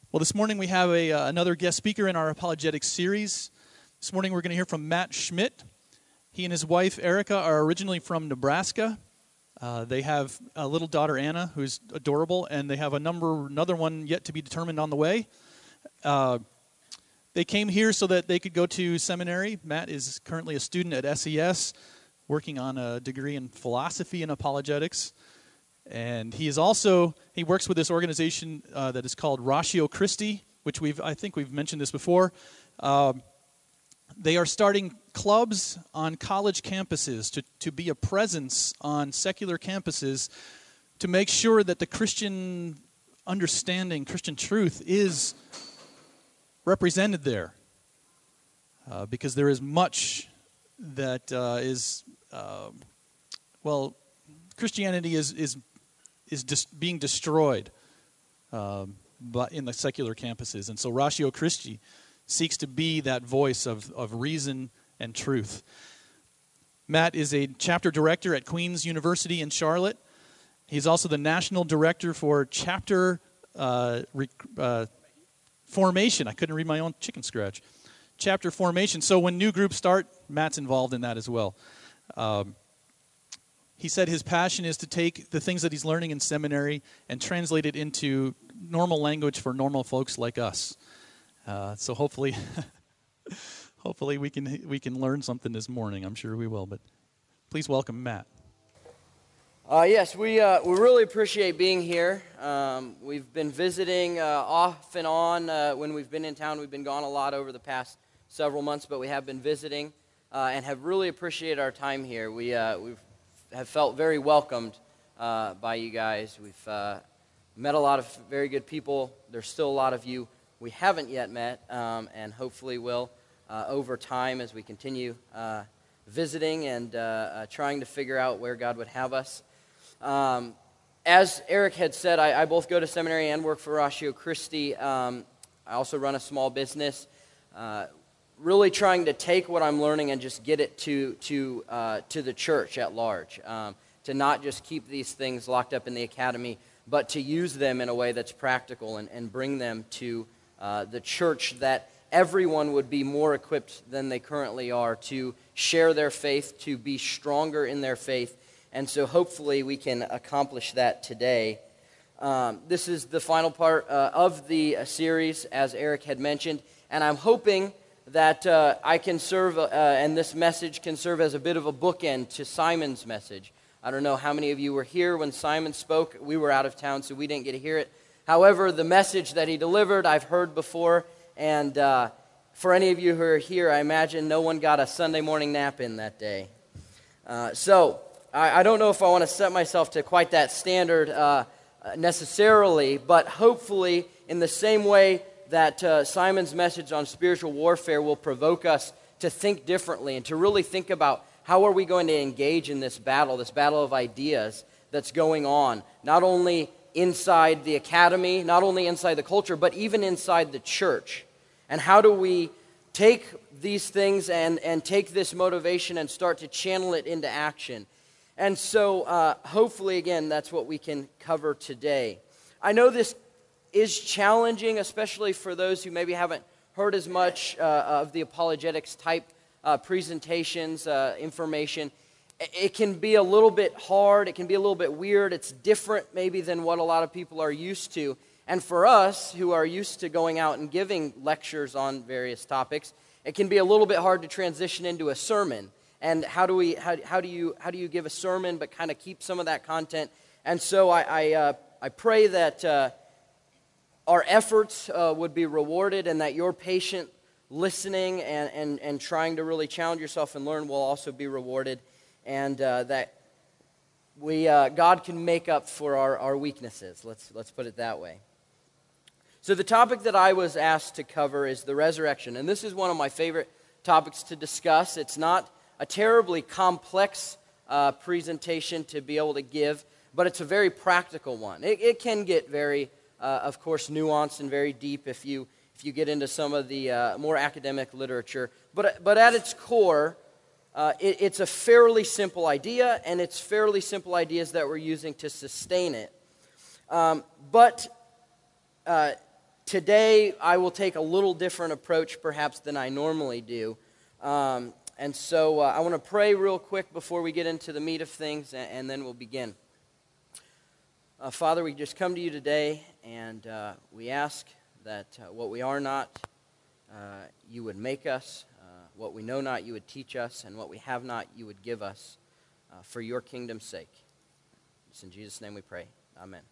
Well, this morning we have another guest speaker in our apologetics series. This morning we're going to hear from Matt Schmidt. He and his wife, Erica, are originally from Nebraska. They have a little daughter, Anna, who's adorable, and they have another one yet to be determined on the way. They came here so that they could go to seminary. Matt is currently a student at SES, working on a degree in philosophy and apologetics. And he works with this organization that is called Ratio Christi, which I think we've mentioned this before. They are starting clubs on college campuses to be a presence on secular campuses to make sure that the Christian understanding, Christian truth is represented there. Because there is much that Christianity is being destroyed in the secular campuses. And so Ratio Christi seeks to be that voice of reason and truth. Matt is a chapter director at Queen's University in Charlotte. He's also the national director for chapter formation. I couldn't read my own chicken scratch. Chapter formation. So when new groups start, Matt's involved in that as well. He said his passion is to take the things that he's learning in seminary and translate it into normal language for normal folks like us. So hopefully we can learn something this morning. I'm sure we will. But please welcome Matt. Yes, we really appreciate being here. We've been visiting off and on when we've been in town. We've been gone a lot over the past several months, but we have been visiting and have really appreciated our time here. We have felt very welcomed by you guys. We've met a lot of very good people. There's still a lot of you we haven't yet met, and hopefully will over time as we continue visiting and trying to figure out where God would have us. As Eric had said, I both go to seminary and work for Ratio Christi. I also run a small business, really trying to take what I'm learning and just get it to the church at large, to not just keep these things locked up in the academy, but to use them in a way that's practical and bring them to the church, that everyone would be more equipped than they currently are to share their faith, to be stronger in their faith. And so hopefully we can accomplish that today. This is the final part of the series, as Eric had mentioned, and I'm hoping that I can serve, and this message can serve as a bit of a bookend to Simon's message. I don't know how many of you were here when Simon spoke. We were out of town, so we didn't get to hear it. However, the message that he delivered, I've heard before, and for any of you who are here, I imagine no one got a Sunday morning nap in that day. So I don't know if I want to set myself to quite that standard necessarily, but hopefully in the same way that Simon's message on spiritual warfare will provoke us to think differently and to really think about how are we going to engage in this battle of ideas that's going on, not only inside the academy, not only inside the culture, but even inside the church. And how do we take these things and take this motivation and start to channel it into action? And so hopefully, again, that's what we can cover today. I know this is challenging, especially for those who maybe haven't heard as much of the apologetics type presentations, information. It can be a little bit hard. It can be a little bit weird. It's different maybe than what a lot of people are used to. And for us who are used to going out and giving lectures on various topics, it can be a little bit hard to transition into a sermon. And how do you give a sermon but kind of keep some of that content? And so I pray that our efforts would be rewarded, and that your patient listening and trying to really challenge yourself and learn will also be rewarded, and that God can make up for our weaknesses. Let's put it that way. So the topic that I was asked to cover is the resurrection, and this is one of my favorite topics to discuss. It's not a terribly complex presentation to be able to give, but it's a very practical one. It can get very, of course, nuanced and very deep if you get into some of the more academic literature. But at its core, it's a fairly simple idea, and it's fairly simple ideas that we're using to sustain it. But today I will take a little different approach perhaps than I normally do. And so I want to pray real quick before we get into the meat of things, and then we'll begin. Father, we just come to you today, and we ask that what we are not, you would make us. What we know not, you would teach us. And what we have not, you would give us for your kingdom's sake. It's in Jesus' name we pray. Amen.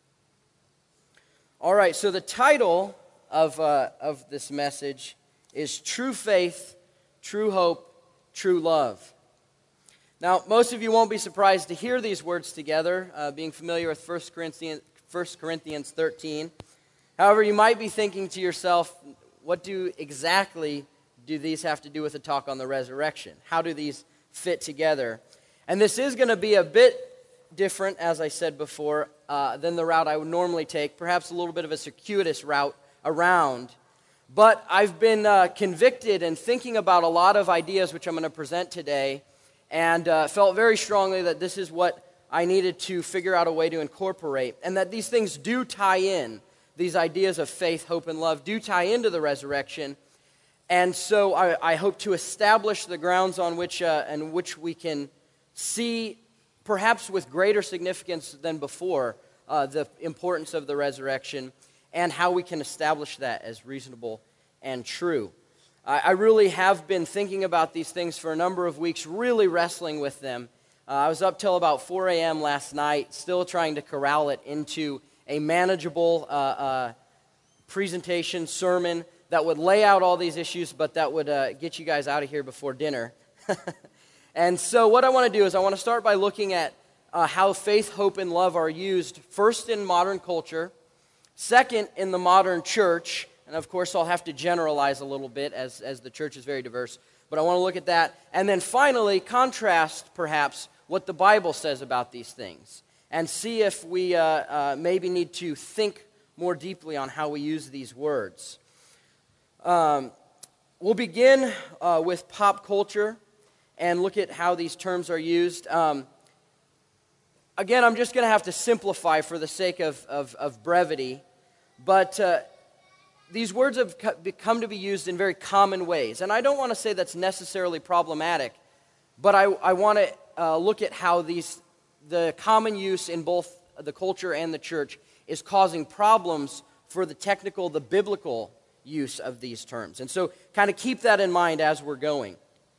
All right, so the title of this message is True Faith, True Hope, True Love. Now, most of you won't be surprised to hear these words together, being familiar with 1 Corinthians 13. However, you might be thinking to yourself, what exactly do these have to do with a talk on the resurrection? How do these fit together? And this is going to be a bit different, as I said before, than the route I would normally take, perhaps a little bit of a circuitous route around. But I've been convicted and thinking about a lot of ideas which I'm going to present today, and felt very strongly that this is what I needed to figure out a way to incorporate, and that these things do tie in. These ideas of faith, hope, and love do tie into the resurrection. And so I hope to establish the grounds on which we can see, perhaps with greater significance than before, the importance of the resurrection and how we can establish that as reasonable and true. I really have been thinking about these things for a number of weeks, really wrestling with them. I was up till about 4 a.m. last night, still trying to corral it into a manageable presentation, sermon, that would lay out all these issues, but that would get you guys out of here before dinner. And so what I want to do is I want to start by looking at how faith, hope, and love are used, first in modern culture, second in the modern church, and of course I'll have to generalize a little bit as the church is very diverse, but I want to look at that, and then finally contrast perhaps what the Bible says about these things, and see if we maybe need to think more deeply on how we use these words. We'll begin with pop culture and look at how these terms are used. Again, I'm just going to have to simplify for the sake of brevity, but these words have come to be used in very common ways. And I don't want to say that's necessarily problematic, but I want to look at how the common use in both the culture and the church is causing problems for the biblical use of these terms. And so kind of keep that in mind as we're going.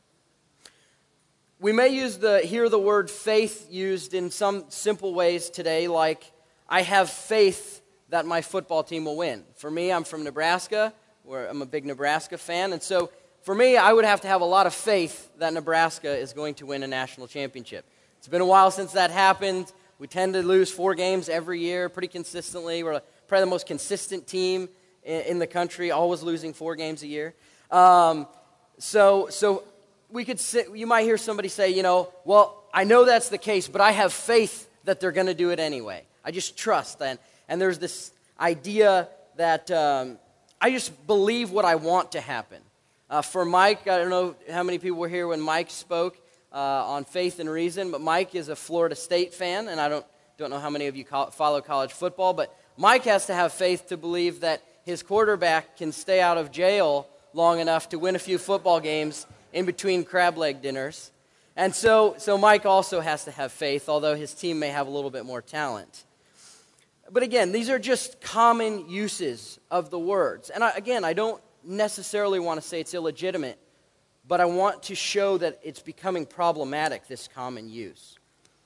We may hear the word faith used in some simple ways today, like, I have faith that my football team will win. For me, I'm from Nebraska, where I'm a big Nebraska fan, and so for me, I would have to have a lot of faith that Nebraska is going to win a national championship. It's been a while since that happened. We tend to lose 4 games every year pretty consistently. We're probably the most consistent team in the country, always losing 4 games a year. So you might hear somebody say, well, I know that's the case, but I have faith that they're going to do it anyway. I just trust. And there's this idea that I just believe what I want to happen. For Mike, I don't know how many people were here when Mike spoke on Faith and Reason, but Mike is a Florida State fan, and I don't know how many of you follow college football, but Mike has to have faith to believe that his quarterback can stay out of jail long enough to win a few football games in between crab leg dinners. And so Mike also has to have faith, although his team may have a little bit more talent. But again, these are just common uses of the words. And I don't necessarily want to say it's illegitimate, but I want to show that it's becoming problematic, this common use.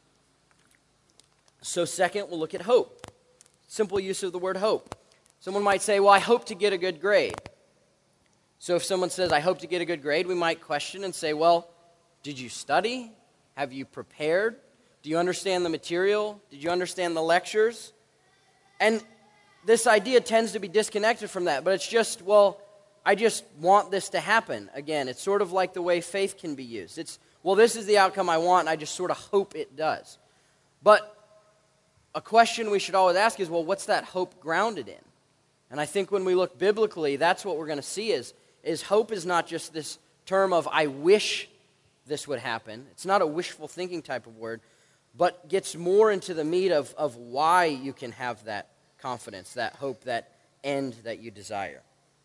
So second, we'll look at hope. Simple use of the word hope. Someone might say, well, I hope to get a good grade. So if someone says, I hope to get a good grade, we might question and say, well, did you study? Have you prepared? Do you understand the material? Did you understand the lectures? And this idea tends to be disconnected from that, but it's just, well, I just want this to happen. Again, it's sort of like the way faith can be used. It's, well, this is the outcome I want, and I just sort of hope it does. But a question we should always ask is, well, what's that hope grounded in? And I think when we look biblically, that's what we're going to see is hope is not just this term of I wish this would happen. It's not a wishful thinking type of word, but gets more into the meat of why you can have that confidence, that hope, that end that you desire.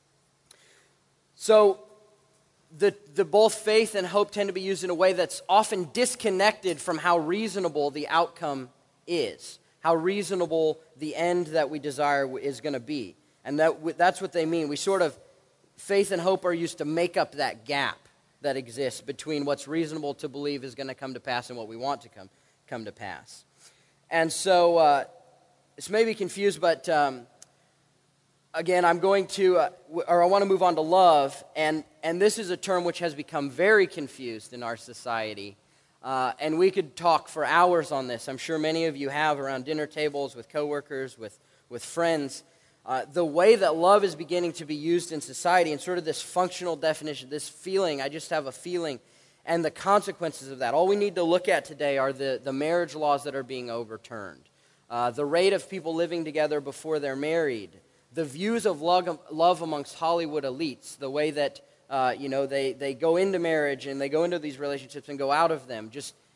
So the both faith and hope tend to be used in a way that's often disconnected from how reasonable the outcome is, how reasonable the end that we desire is going to be. And that's what they mean. Faith and hope are used to make up that gap that exists between what's reasonable to believe is going to come to pass and what we want to come to pass. And so this may be confused, but again, I want to move on to love, and this is a term which has become very confused in our society, and we could talk for hours on this. I'm sure many of you have around dinner tables with coworkers, with friends. The way that love is beginning to be used in society and sort of this functional definition, this feeling, I just have a feeling, and the consequences of that. All we need to look at today are the marriage laws that are being overturned, the rate of people living together before they're married, the views of love amongst Hollywood elites, the way that they go into marriage and they go into these relationships and go out of them.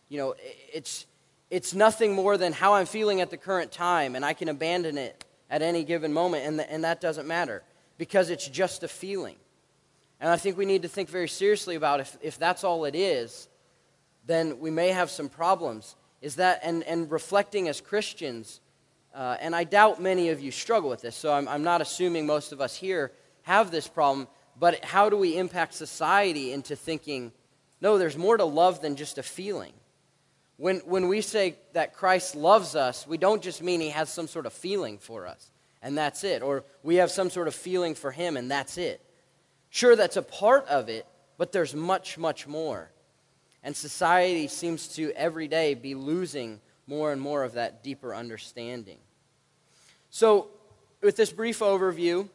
It's nothing more than how I'm feeling at the current time, and I can abandon it at any given moment, and that doesn't matter because it's just a feeling. And I think we need to think very seriously about if that's all it is, then we may have some problems. And reflecting as Christians, and I doubt many of you struggle with this, so I'm not assuming most of us here have this problem, but how do we impact society into thinking, no, there's more to love than just a feeling? When we say that Christ loves us, we don't just mean he has some sort of feeling for us, and that's it. Or we have some sort of feeling for him, and that's it. Sure, that's a part of it, but there's much, much more. And society seems to, every day, be losing more and more of that deeper understanding. So, with this brief overview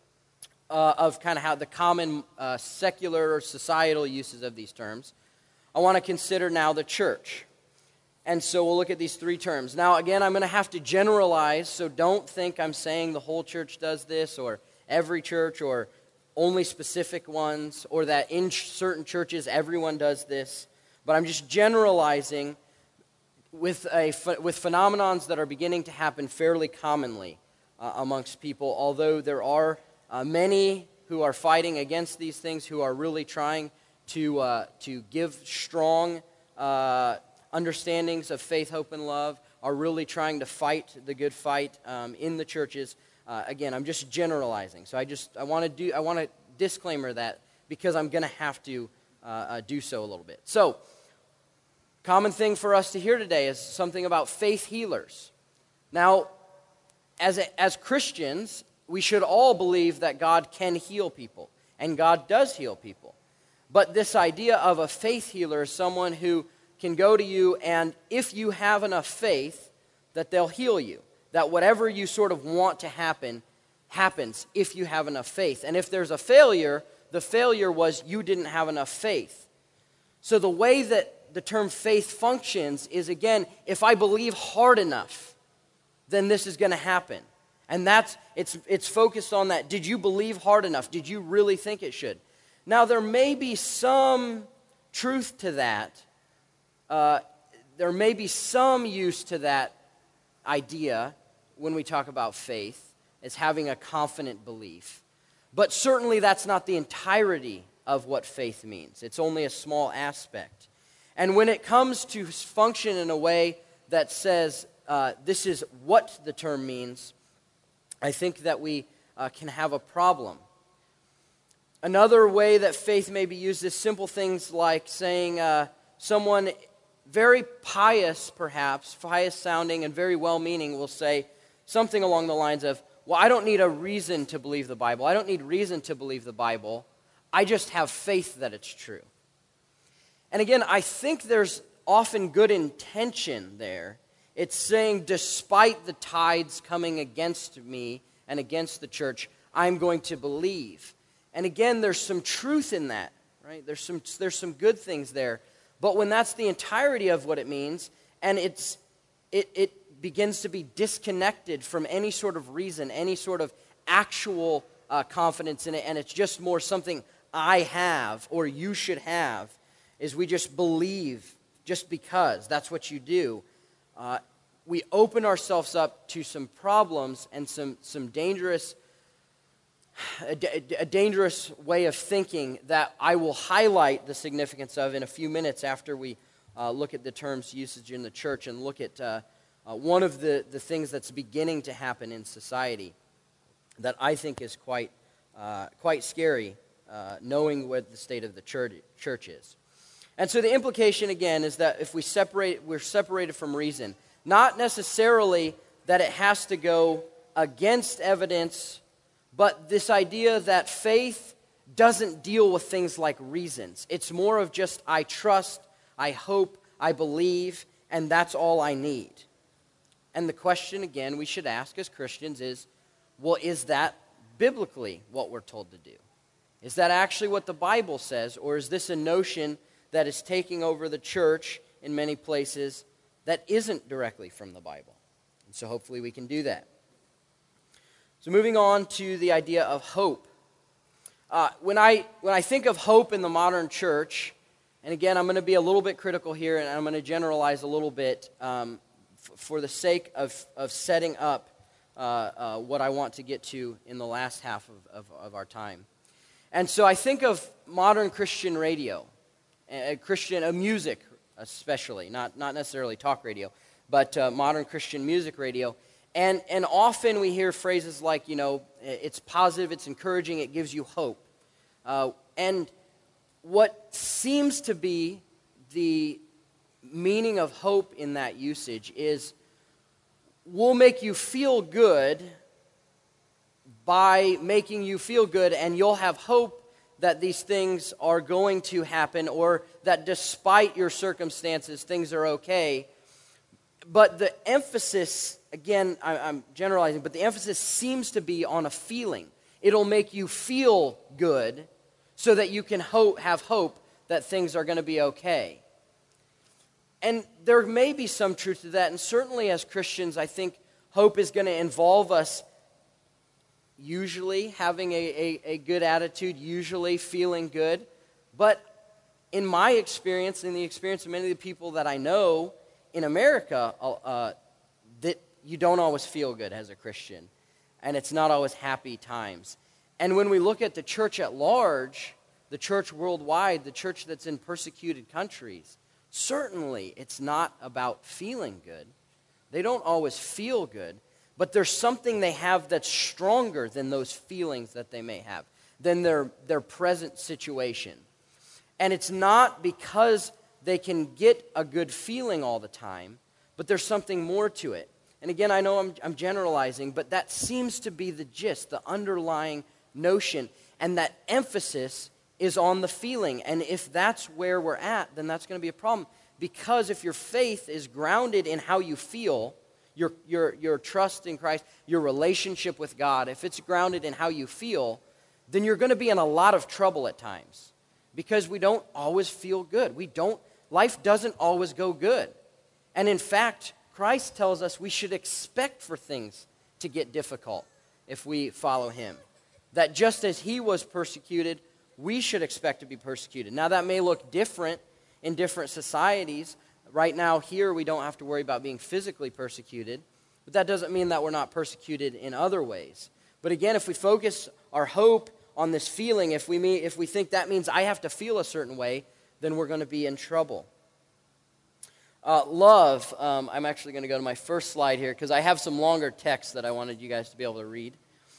of kind of how the common secular or societal uses of these terms, I want to consider now the church. And so we'll look at these three terms. Now, again, I'm going to have to generalize, so don't think I'm saying the whole church does this, or every church, or only specific ones, or that in certain churches everyone does this. But I'm just generalizing with phenomenons that are beginning to happen fairly commonly amongst people, although there are many who are fighting against these things, who are really trying to give strong understandings of faith, hope, and love, are really trying to fight the good fight in the churches. Again, I'm just generalizing. So I want to disclaimer that because I'm going to have to do so a little bit. So, common thing for us to hear today is something about faith healers. Now, as Christians, we should all believe that God can heal people, and God does heal people. But this idea of a faith healer is someone who can go to you, and if you have enough faith, that they'll heal you. That whatever you sort of want to happen, happens if you have enough faith. And if there's a failure, the failure was you didn't have enough faith. So the way that the term faith functions is, again, if I believe hard enough, then this is going to happen. And it's focused on that. Did you believe hard enough? Did you really think it should? Now, there may be some truth to that. There may be some use to that idea when we talk about faith as having a confident belief. But certainly that's not the entirety of what faith means. It's only a small aspect. And when it comes to function in a way that says this is what the term means, I think that we can have a problem. Another way that faith may be used is simple things like saying someone very pious, perhaps, pious-sounding and very well-meaning will say something along the lines of, well, I don't need a reason to believe the Bible. I don't need reason to believe the Bible. I just have faith that it's true. And again, I think there's often good intention there. It's saying, despite the tides coming against me and against the church, I'm going to believe. And again, there's some truth in that, right? There's some good things there. But when that's the entirety of what it means, and it begins to be disconnected from any sort of reason, any sort of actual confidence in it, and it's just more something I have or you should have, is we just believe just because that's what you do. We open ourselves up to some problems and some dangerous a dangerous way of thinking that I will highlight the significance of in a few minutes after we look at the term's usage in the church and look at one of the things that's beginning to happen in society that I think is quite scary, knowing what the state of the church is. And so the implication, again, is that if we're separated from reason. Not necessarily that it has to go against evidence, but this idea that faith doesn't deal with things like reasons. It's more of just, I trust, I hope, I believe, and that's all I need. And the question, again, we should ask as Christians is, well, is that biblically what we're told to do? Is that actually what the Bible says, or is this a notion that is taking over the church in many places that isn't directly from the Bible? And so hopefully we can do that. So moving on to the idea of hope. When I think of hope in the modern church, and again, I'm going to be a little bit critical here, and I'm going to generalize a little bit for the sake of setting up what I want to get to in the last half of our time. And so I think of modern Christian radio, music especially, not necessarily talk radio, but modern Christian music radio. And often we hear phrases like, it's positive, it's encouraging, it gives you hope. And what seems to be the meaning of hope in that usage is, we'll make you feel good by making you feel good, and you'll have hope that these things are going to happen, or that despite your circumstances, things are okay. But the emphasis, again, I'm generalizing, but the emphasis seems to be on a feeling. It'll make you feel good so that you can have hope that things are going to be okay. And there may be some truth to that, and certainly as Christians, I think hope is going to involve us usually having a good attitude, usually feeling good. But in my experience, in the experience of many of the people that I know in America, that you don't always feel good as a Christian, and it's not always happy times. And when we look at the church at large, the church worldwide, the church that's in persecuted countries, certainly it's not about feeling good. They don't always feel good, but there's something they have that's stronger than those feelings that they may have, than their present situation. And it's not because they can get a good feeling all the time, but there's something more to it. And again, I know I'm generalizing, but that seems to be the gist, the underlying notion, and that emphasis is on the feeling. And if that's where we're at, then that's going to be a problem. Because if your faith is grounded in how you feel, your trust in Christ, your relationship with God, if it's grounded in how you feel, then you're going to be in a lot of trouble at times. Because we don't always feel good. Life doesn't always go good. And in fact, Christ tells us we should expect for things to get difficult if we follow him. That just as he was persecuted, we should expect to be persecuted. Now that may look different in different societies. Right now here we don't have to worry about being physically persecuted, but that doesn't mean that we're not persecuted in other ways. But again, if we focus our hope on this feeling, if we think that means I have to feel a certain way, then we're going to be in trouble. Love, I'm actually going to go to my first slide here because I have some longer text that I wanted you guys to be able to read.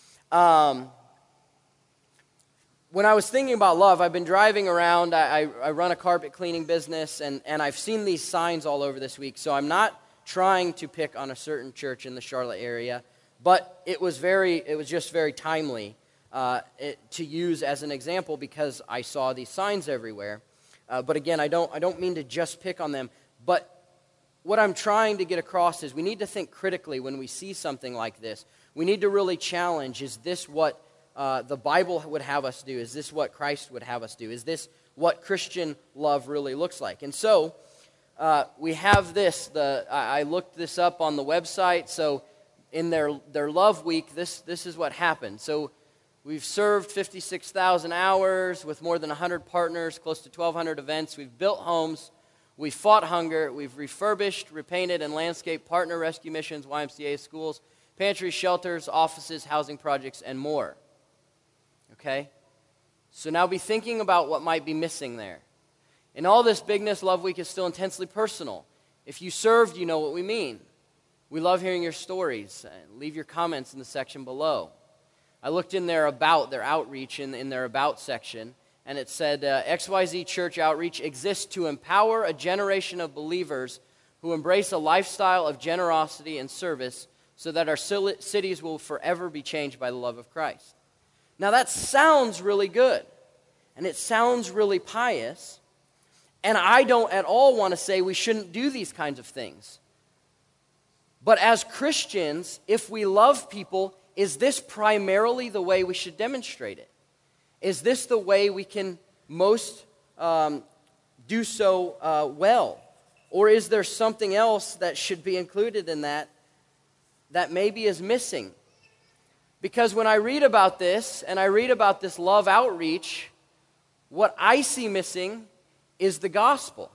When I was thinking about love, I've been driving around. I run a carpet cleaning business, and I've seen these signs all over this week. So I'm not trying to pick on a certain church in the Charlotte area, but it was just very timely to use as an example because I saw these signs everywhere. But again, I don't mean to just pick on them. But what I'm trying to get across is we need to think critically when we see something like this. We need to really challenge: is this what the Bible would have us do? Is this what Christ would have us do? Is this what Christian love really looks like? And so we have this. I looked this up on the website. So in their Love Week, this is what happened. So we've served 56,000 hours with more than 100 partners, close to 1,200 events. We've built homes. We've fought hunger. We've refurbished, repainted, and landscaped partner rescue missions, YMCA schools, pantries, shelters, offices, housing projects, and more. okay? So now be thinking about what might be missing there. In all this bigness, Love Week is still intensely personal. If you served, you know what we mean. We love hearing your stories. Leave your comments in the section below. I looked in their outreach in their about section, and it said, XYZ Church Outreach exists to empower a generation of believers who embrace a lifestyle of generosity and service so that our cities will forever be changed by the love of Christ. Now that sounds really good, and it sounds really pious, and I don't at all want to say we shouldn't do these kinds of things. But as Christians, if we love people, is this primarily the way we should demonstrate it? Is this the way we can most do so well? Or is there something else that should be included in that maybe is missing? Because when I read about this, and I read about this love outreach, what I see missing is the gospel.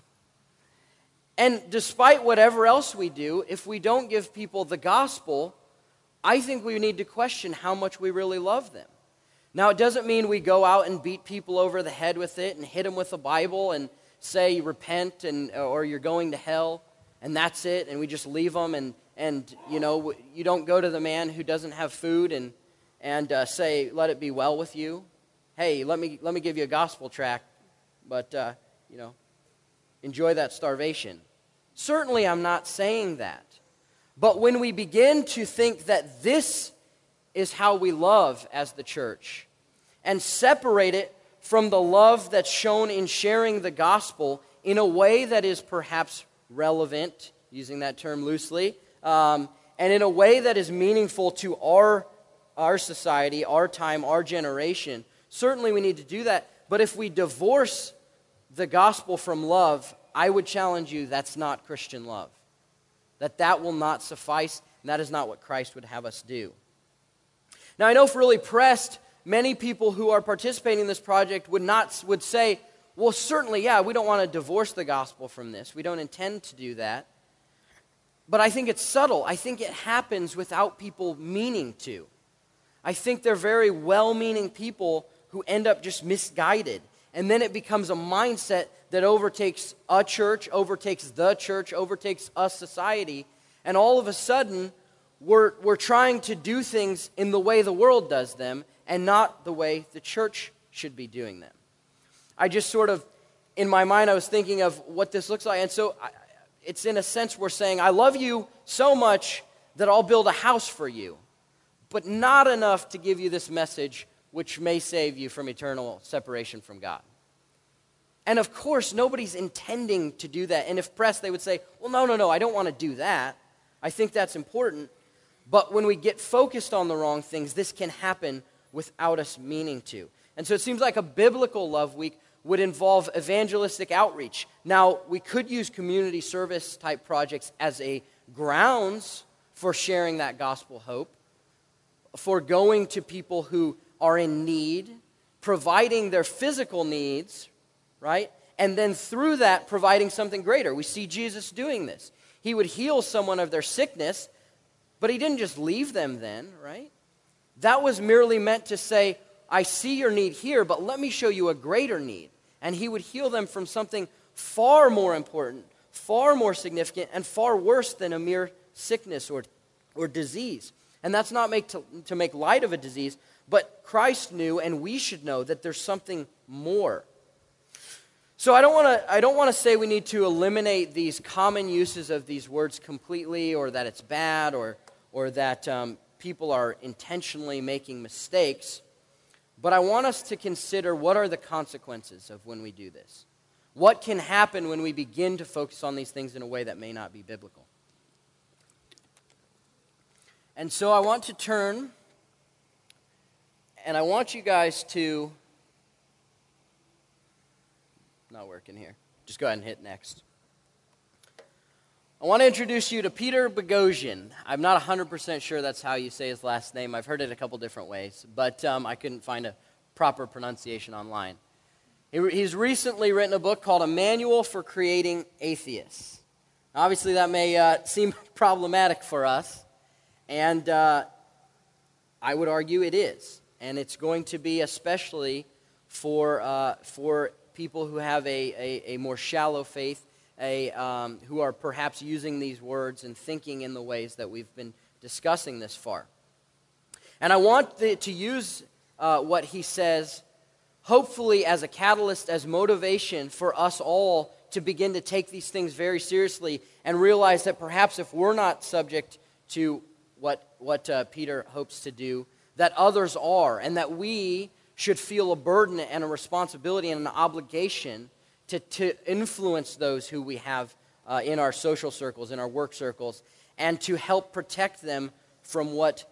And despite whatever else we do, if we don't give people the gospel, I think we need to question how much we really love them. Now, it doesn't mean we go out and beat people over the head with it and hit them with the Bible and say repent or you're going to hell, and that's it, and we just leave them, and you know, you don't go to the man who doesn't have food and say, let it be well with you. Hey, let me give you a gospel tract, but enjoy that starvation. Certainly, I'm not saying that. But when we begin to think that this is how we love as the church, and separate it from the love that's shown in sharing the gospel in a way that is perhaps relevant, using that term loosely, and in a way that is meaningful to our society, our time, our generation, certainly we need to do that. But if we divorce the gospel from love, I would challenge you that's not Christian love. That will not suffice, and that is not what Christ would have us do. Now, I know if really pressed, many people who are participating in this project would say, well, certainly, yeah, we don't want to divorce the gospel from this. We don't intend to do that. But I think it's subtle. I think it happens without people meaning to. I think they're very well-meaning people who end up just misguided. And then it becomes a mindset that overtakes a church, overtakes the church, overtakes a society. And all of a sudden, we're trying to do things in the way the world does them and not the way the church should be doing them. I just sort of, in my mind, I was thinking of what this looks like. And so it's in a sense we're saying, I love you so much that I'll build a house for you, but not enough to give you this message which may save you from eternal separation from God. And of course, nobody's intending to do that. And if pressed, they would say, well, no, I don't want to do that. I think that's important. But when we get focused on the wrong things, this can happen without us meaning to. And so it seems like a biblical love week would involve evangelistic outreach. Now, we could use community service type projects as a grounds for sharing that gospel hope, for going to people who are in need, providing their physical needs, right? And then through that, providing something greater. We see Jesus doing this. He would heal someone of their sickness, but he didn't just leave them then, right? That was merely meant to say, I see your need here, but let me show you a greater need. And he would heal them from something far more important, far more significant, and far worse than a mere sickness or disease. And that's not to make light of a disease, but Christ knew, and we should know, that there's something more. So I don't want to say we need to eliminate these common uses of these words completely, or that it's bad, or that people are intentionally making mistakes. But I want us to consider what are the consequences of when we do this. What can happen when we begin to focus on these things in a way that may not be biblical? And so I want to turn, and I want you guys to, not working here, just go ahead and hit next. I want to introduce you to Peter Boghossian. I'm not 100% sure that's how you say his last name. I've heard it a couple different ways, but I couldn't find a proper pronunciation online. He's recently written a book called A Manual for Creating Atheists. Obviously, that may seem problematic for us, and I would argue it is. and it's going to be especially for people who have a more shallow faith, who are perhaps using these words and thinking in the ways that we've been discussing this far. And I want to use what he says, hopefully as a catalyst, as motivation for us all to begin to take these things very seriously and realize that perhaps if we're not subject to what Peter hopes to do, that others are, and that we should feel a burden and a responsibility and an obligation to influence those who we have in our social circles, in our work circles, and to help protect them from what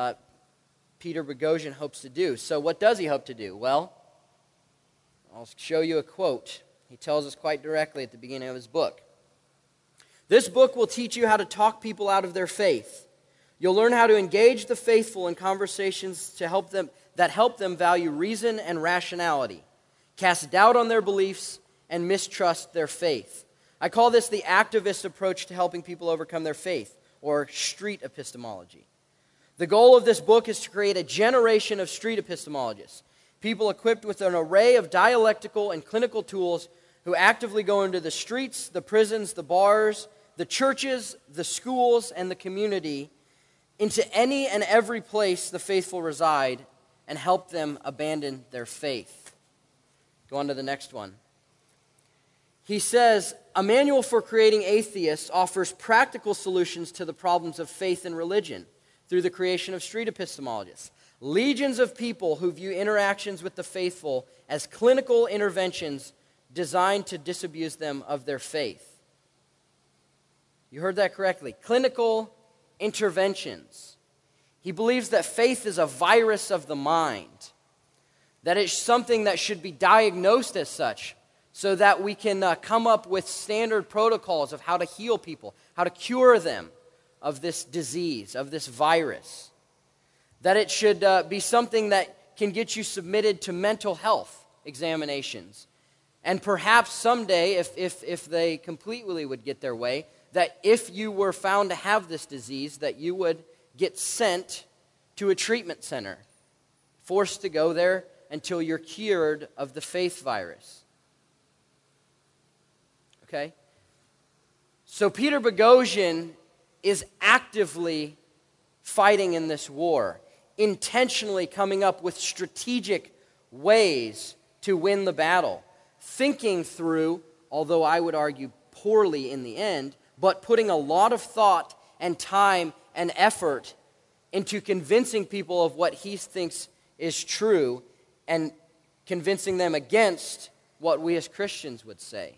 Peter Boghossian hopes to do. So what does he hope to do? Well, I'll show you a quote. He tells us quite directly at the beginning of his book. This book will teach you how to talk people out of their faith. You'll learn how to engage the faithful in conversations to help them value reason and rationality, cast doubt on their beliefs, and mistrust their faith. I call this the activist approach to helping people overcome their faith, or street epistemology. The goal of this book is to create a generation of street epistemologists, people equipped with an array of dialectical and clinical tools who actively go into the streets, the prisons, the bars, the churches, the schools, and the community, into any and every place the faithful reside, and help them abandon their faith. Go on to the next one. He says, a manual for creating atheists offers practical solutions to the problems of faith and religion through the creation of street epistemologists. Legions of people who view interactions with the faithful as clinical interventions designed to disabuse them of their faith. You heard that correctly. Clinical interventions. He believes that faith is a virus of the mind, that it's something that should be diagnosed as such, so that we can come up with standard protocols of how to heal people, how to cure them of this disease, of this virus. That it should be something that can get you submitted to mental health examinations. And perhaps someday, if they completely would get their way, that if you were found to have this disease, that you would get sent to a treatment center, forced to go there until you're cured of the faith virus. Okay? So Peter Boghossian is actively fighting in this war, intentionally coming up with strategic ways to win the battle, thinking through, although I would argue poorly in the end, but putting a lot of thought and time and effort into convincing people of what he thinks is true and convincing them against what we as Christians would say.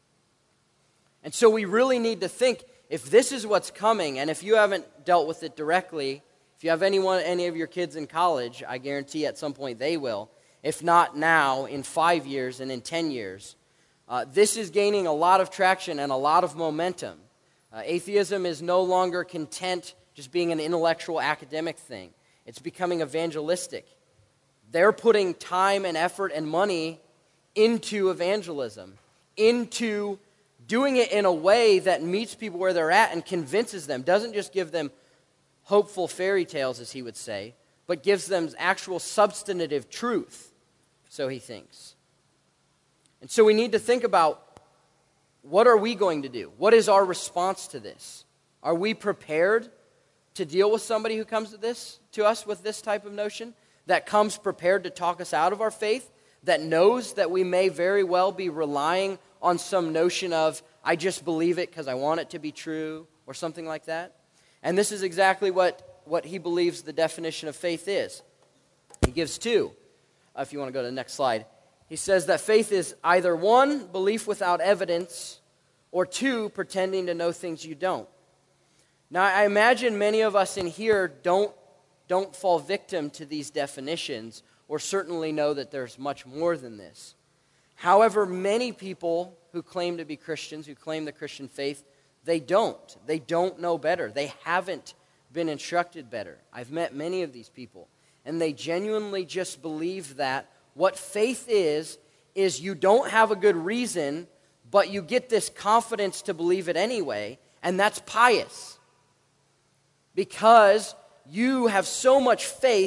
And so we really need to think, if this is what's coming, and if you haven't dealt with it directly, if you have any of your kids in college, I guarantee at some point they will. If not now, in 5 years and in 10 years. This is gaining a lot of traction and a lot of momentum. Atheism is no longer content just being an intellectual academic thing. It's becoming evangelistic. They're putting time and effort and money into evangelism, into doing it in a way that meets people where they're at and convinces them, doesn't just give them hopeful fairy tales, as he would say, but gives them actual substantive truth, so he thinks. And so we need to think about, what are we going to do? What is our response to this? Are we prepared to deal with somebody who comes to us with this type of notion, that comes prepared to talk us out of our faith, that knows that we may very well be relying on some notion of, I just believe it because I want it to be true, or something like that? And this is exactly what he believes the definition of faith is. He gives two. If you want to go to the next slide. He says that faith is either 1, belief without evidence, or 2, pretending to know things you don't. Now, I imagine many of us in here don't fall victim to these definitions, or certainly know that there's much more than this. However, many people who claim to be Christians, who claim the Christian faith, they don't. They don't know better. They haven't been instructed better. I've met many of these people, and they genuinely just believe that what faith is you don't have a good reason, but you get this confidence to believe it anyway, and that's pious. Because you have so much faith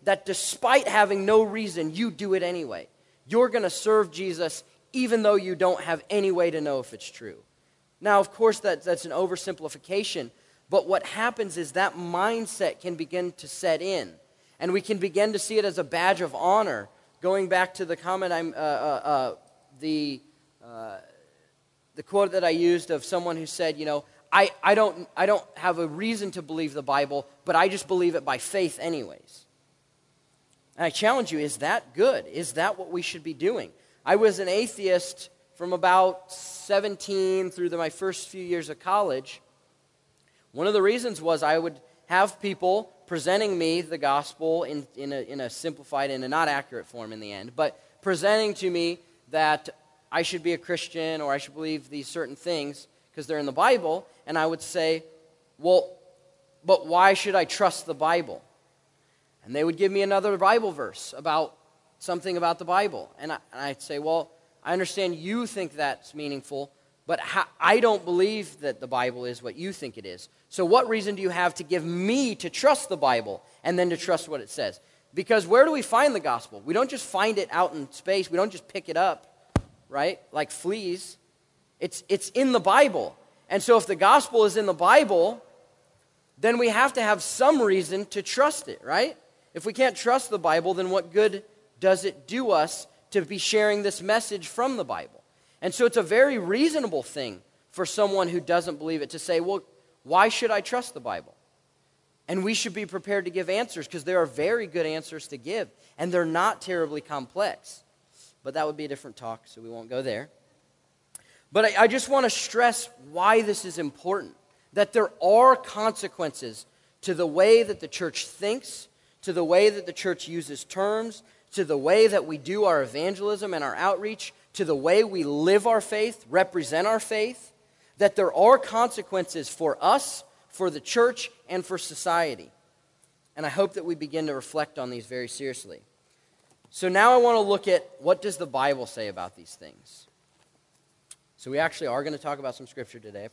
that despite having no reason, you do it anyway. You're going to serve Jesus even though you don't have any way to know if it's true. Now, of course, that's an oversimplification, but what happens is that mindset can begin to set in, and we can begin to see it as a badge of honor. Going back to the comment, the quote that I used of someone who said, I don't have a reason to believe the Bible, but I just believe it by faith anyways. And I challenge you, is that good? Is that what we should be doing? I was an atheist from about 17 through my first few years of college. One of the reasons was I would have people presenting me the gospel in a simplified and a not accurate form in the end, but presenting to me that I should be a Christian or I should believe these certain things because they're in the Bible, and I would say, well, but why should I trust the Bible? And they would give me another Bible verse about something about the Bible. And I'd say, well, I understand you think that's meaningful, but I don't believe that the Bible is what you think it is. So what reason do you have to give me to trust the Bible and then to trust what it says? Because where do we find the gospel? We don't just find it out in space. We don't just pick it up, right, like fleas. It's in the Bible. And so if the gospel is in the Bible, then we have to have some reason to trust it, right? If we can't trust the Bible, then what good does it do us to be sharing this message from the Bible? And so it's a very reasonable thing for someone who doesn't believe it to say, well, why should I trust the Bible? And we should be prepared to give answers because there are very good answers to give, and they're not terribly complex. But that would be a different talk, so we won't go there. But I just want to stress why this is important, that there are consequences to the way that the church thinks, to the way that the church uses terms, to the way that we do our evangelism and our outreach, to the way we live our faith, represent our faith, that there are consequences for us, for the church, and for society. And I hope that we begin to reflect on these very seriously. So now I want to look at what does the Bible say about these things. So we actually are going to talk about some scripture today, I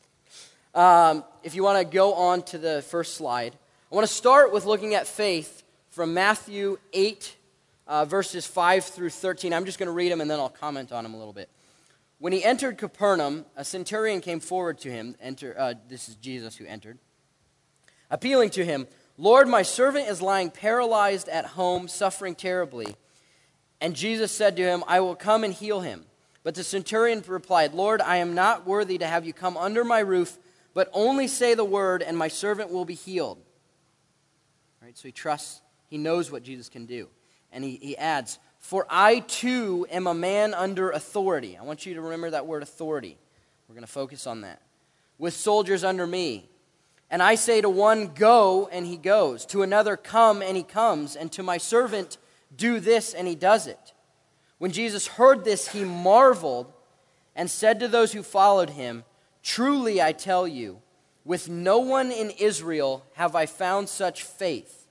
promise. If you want to go on to the first slide, I want to start with looking at faith from Matthew 8, verses 5 through 13. I'm just going to read them and then I'll comment on them a little bit. When he entered Capernaum, a centurion came forward to him. This is Jesus who entered. Appealing to him, "Lord, my servant is lying paralyzed at home, suffering terribly." And Jesus said to him, "I will come and heal him." But the centurion replied, "Lord, I am not worthy to have you come under my roof, but only say the word, and my servant will be healed." Right, so he trusts, he knows what Jesus can do. And he adds, "For I too am a man under authority." I want you to remember that word authority. We're going to focus on that. "With soldiers under me. And I say to one, 'Go,' and he goes. To another, 'Come,' and he comes. And to my servant, 'Do this,' and he does it." When Jesus heard this, he marveled and said to those who followed him, "Truly I tell you, with no one in Israel have I found such faith.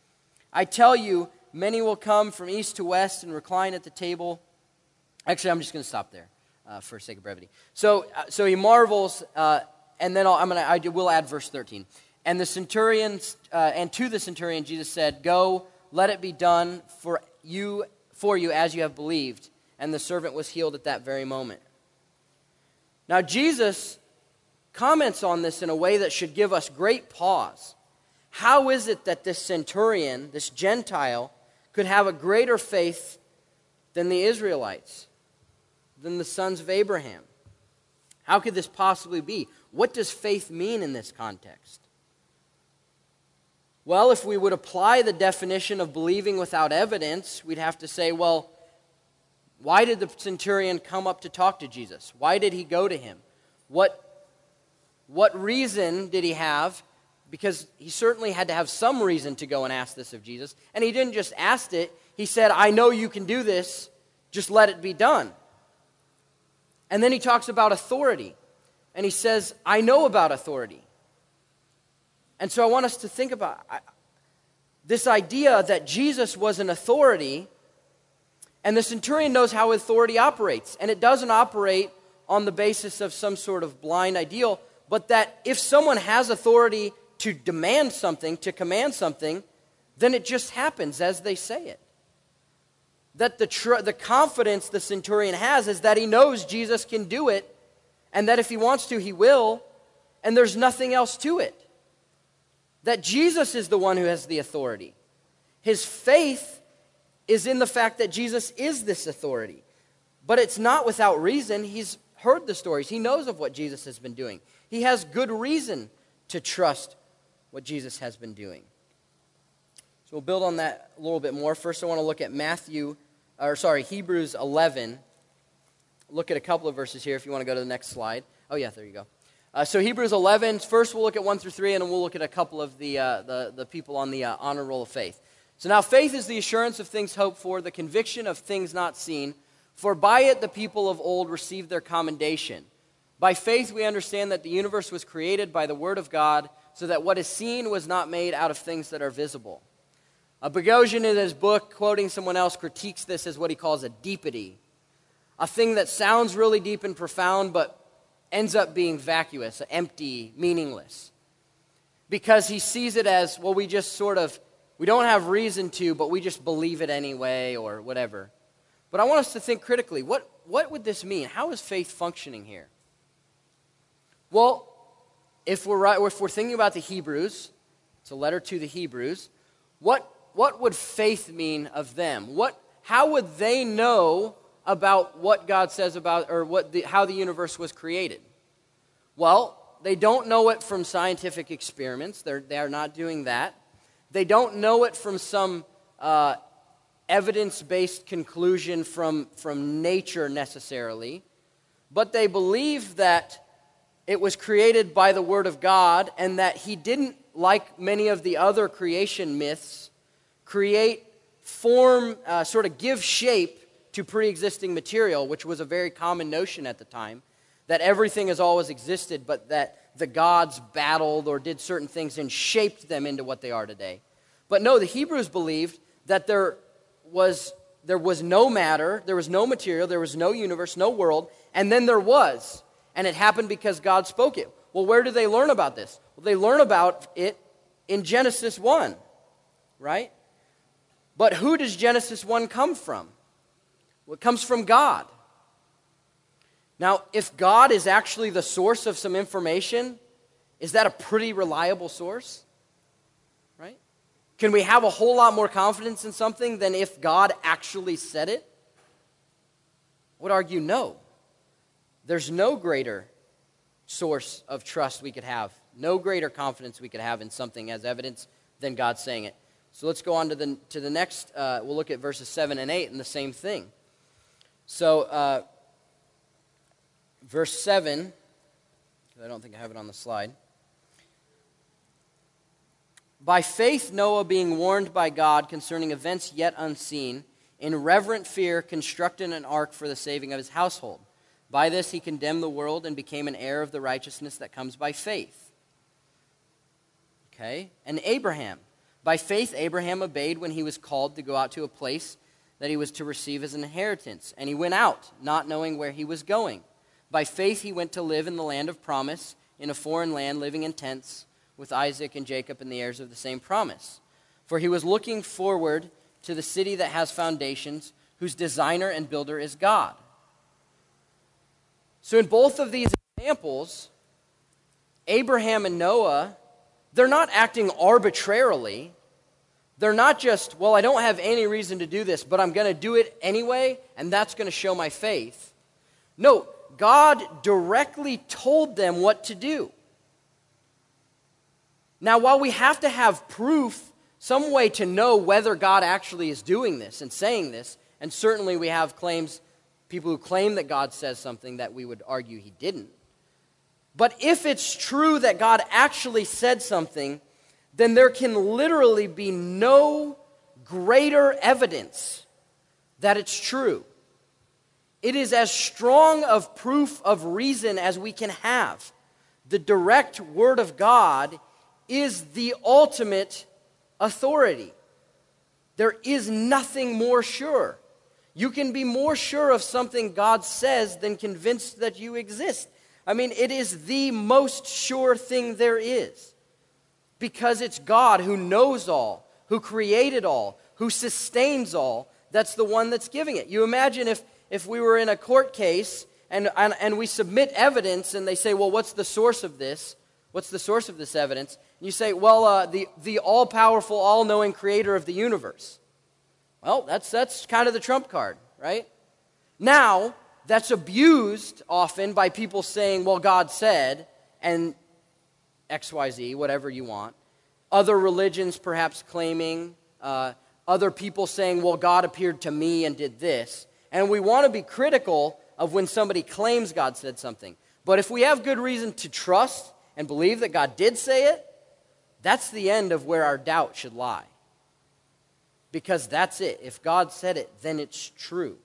I tell you, many will come from east to west and recline at the table." Actually, I'm just going to stop there for sake of brevity. So he marvels, and then I will add verse 13. And the centurion, and to the centurion, Jesus said, "Go, let it be done for you as you have believed." And the servant was healed at that very moment. Now Jesus comments on this in a way that should give us great pause. How is it that this centurion, this Gentile, could have a greater faith than the Israelites, than the sons of Abraham? How could this possibly be? What does faith mean in this context? Well, if we would apply the definition of believing without evidence, we'd have to say, well, why did the centurion come up to talk to Jesus? Why did he go to him? What reason did he have? Because he certainly had to have some reason to go and ask this of Jesus. And he didn't just ask it. He said, "I know you can do this. Just let it be done." And then he talks about authority. And he says, "I know about authority." And so I want us to think about this idea that Jesus was an authority, and the centurion knows how authority operates. And it doesn't operate on the basis of some sort of blind ideal, but that if someone has authority to demand something, to command something, then it just happens as they say it. That the confidence the centurion has is that he knows Jesus can do it, and that if he wants to, he will, and there's nothing else to it. That Jesus is the one who has the authority. His faith is in the fact that Jesus is this authority. But it's not without reason. He's heard the stories. He knows of what Jesus has been doing. He has good reason to trust what Jesus has been doing. So we'll build on that a little bit more. First, I want to look at Hebrews 11. Look at a couple of verses here if you want to go to the next slide. Oh, yeah, there you go. So Hebrews 11, first we'll look at 1 through 3, and then we'll look at a couple of the people on the honor roll of faith. So now faith is the assurance of things hoped for, the conviction of things not seen. For by it the people of old received their commendation. By faith we understand that the universe was created by the word of God, so that what is seen was not made out of things that are visible. Boghossian in his book, quoting someone else, critiques this as what he calls a deepity. A thing that sounds really deep and profound, but ends up being vacuous, empty, meaningless. Because he sees it as, well, we don't have reason to, but we just believe it anyway, or whatever. But I want us to think critically. What would this mean? How is faith functioning here? Well, if we're thinking about the Hebrews, it's a letter to the Hebrews, what would faith mean of them? How would they know about what God says about, or how the universe was created? Well, they don't know it from scientific experiments. They are not doing that. They don't know it from some evidence-based conclusion from nature necessarily, but they believe that it was created by the Word of God, and that He didn't, like many of the other creation myths, sort of give shape to pre-existing material, which was a very common notion at the time, that everything has always existed, but that the gods battled or did certain things and shaped them into what they are today. But no, the Hebrews believed that there was no matter, there was no material, there was no universe, no world, and then there was. And it happened because God spoke it. Well, where do they learn about this? Well, they learn about it in Genesis 1, right? But who does Genesis 1 come from? Well, it comes from God. Now, if God is actually the source of some information, is that a pretty reliable source? Right? Can we have a whole lot more confidence in something than if God actually said it? I would argue no. There's no greater source of trust we could have, no greater confidence we could have in something as evidence than God saying it. So let's go on to the next, we'll look at verses 7 and 8 and the same thing. So, verse 7, I don't think I have it on the slide. By faith Noah, being warned by God concerning events yet unseen, in reverent fear constructed an ark for the saving of his household. By this he condemned the world and became an heir of the righteousness that comes by faith. Okay? And Abraham. By faith Abraham obeyed when he was called to go out to a place that he was to receive as an inheritance. And he went out, not knowing where he was going. By faith he went to live in the land of promise, in a foreign land, living in tents, with Isaac and Jacob and the heirs of the same promise. For he was looking forward to the city that has foundations, whose designer and builder is God. So in both of these examples, Abraham and Noah, they're not acting arbitrarily. They're not just, well, I don't have any reason to do this, but I'm going to do it anyway, and that's going to show my faith. No, God directly told them what to do. Now, while we have to have proof, some way to know whether God actually is doing this and saying this, and certainly we have people who claim that God says something that we would argue He didn't. But if it's true that God actually said something, then there can literally be no greater evidence that it's true. It is as strong of proof of reason as we can have. The direct Word of God is the ultimate authority. There is nothing more sure. You can be more sure of something God says than convinced that you exist. I mean, it is the most sure thing there is. Because it's God who knows all, who created all, who sustains all, that's the one that's giving it. You imagine if we were in a court case and we submit evidence and they say, well, what's the source of this? What's the source of this evidence? And you say, well, the all-powerful, all-knowing creator of the universe. Well, that's kind of the trump card, right? Now, that's abused often by people saying, well, God said, and XYZ, whatever you want. Other religions perhaps claiming, other people saying, well, God appeared to me and did this. And we want to be critical of when somebody claims God said something. But if we have good reason to trust and believe that God did say it, that's the end of where our doubt should lie. Because that's it. If God said it, then it's true.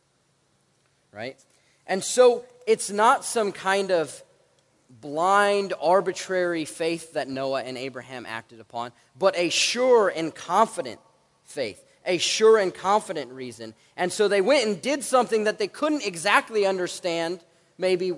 Right? And so it's not some kind of blind, arbitrary faith that Noah and Abraham acted upon, but a sure and confident faith, a sure and confident reason. And so they went and did something that they couldn't exactly understand, maybe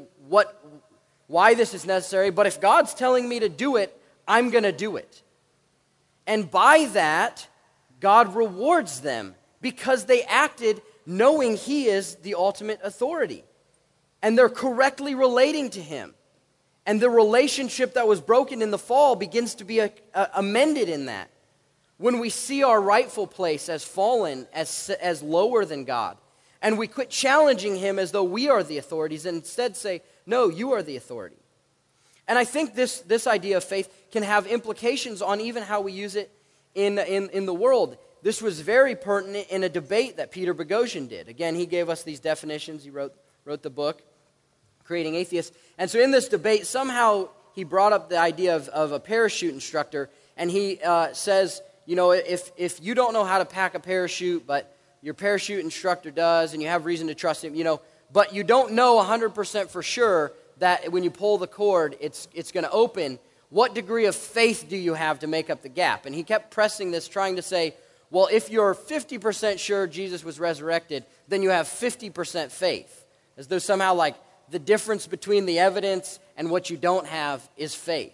why this is necessary, but if God's telling me to do it, I'm going to do it. And by that, God rewards them because they acted knowing He is the ultimate authority. And they're correctly relating to Him. And the relationship that was broken in the fall begins to be amended in that. When we see our rightful place as fallen, as lower than God, and we quit challenging Him as though we are the authorities and instead say, no, you are the authority. And I think this idea of faith can have implications on even how we use it in the world. This was very pertinent in a debate that Peter Boghossian did. Again, he gave us these definitions. He wrote the book, Creating Atheists. And so in this debate, somehow he brought up the idea of a parachute instructor, and he says, you know, if you don't know how to pack a parachute, but your parachute instructor does, and you have reason to trust him, you know, but you don't know 100% for sure that when you pull the cord, it's going to open, what degree of faith do you have to make up the gap? And he kept pressing this, trying to say, well, if you're 50% sure Jesus was resurrected, then you have 50% faith. As though somehow like the difference between the evidence and what you don't have is faith.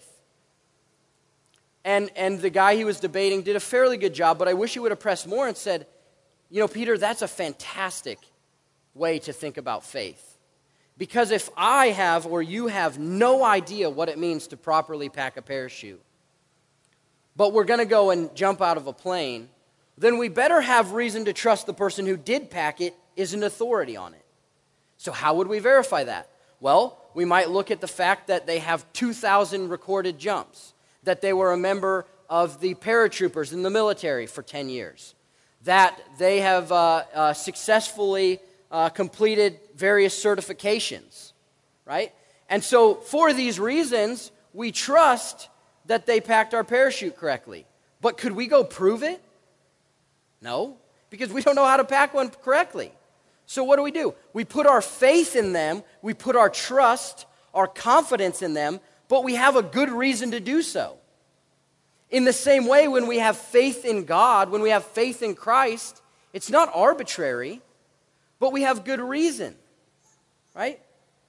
And the guy he was debating did a fairly good job, but I wish he would have pressed more and said, you know, Peter, that's a fantastic way to think about faith. Because if I have or you have no idea what it means to properly pack a parachute, but we're going to go and jump out of a plane, then we better have reason to trust the person who did pack it is an authority on it. So how would we verify that? Well, we might look at the fact that they have 2,000 recorded jumps, that they were a member of the paratroopers in the military for 10 years, that they have successfully completed various certifications, right? And so for these reasons, we trust that they packed our parachute correctly. But could we go prove it? No, because we don't know how to pack one correctly. So what do? We put our faith in them, we put our trust, our confidence in them, but we have a good reason to do so. In the same way, when we have faith in God, when we have faith in Christ, it's not arbitrary, but we have good reason, right?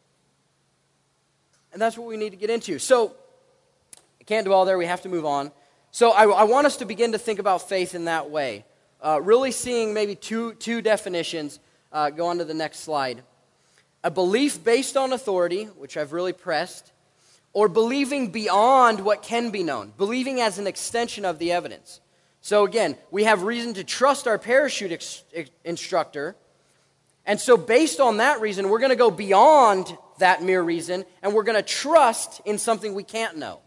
And that's what we need to get into. So, I can't dwell there, we have to move on. So I want us to begin to think about faith in that way. Really seeing maybe two definitions. Go on to the next slide. A belief based on authority, which I've really pressed, or believing beyond what can be known, believing as an extension of the evidence. So again, we have reason to trust our parachute instructor, and so based on that reason, we're going to go beyond that mere reason, and we're going to trust in something we can't know.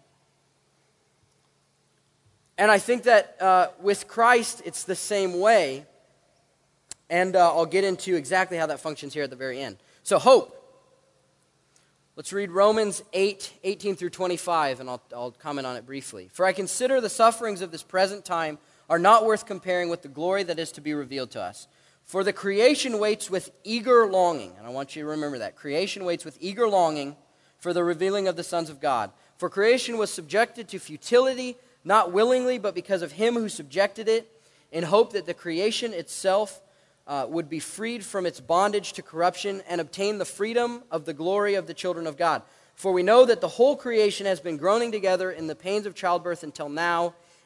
And I think that with Christ, it's the same way. And I'll get into exactly how that functions here at the very end. So hope. Let's read Romans 8:18 through 25, and I'll comment on it briefly. For I consider the sufferings of this present time are not worth comparing with the glory that is to be revealed to us. For the creation waits with eager longing, and I want you to remember that. Creation waits with eager longing for the revealing of the sons of God. For creation was subjected to futility, not willingly, but because of him who subjected it, in hope that the creation itself would be freed from its bondage to corruption and obtain the freedom of the glory of the children of God. For we know that the whole creation has been groaning together in the pains of childbirth until now,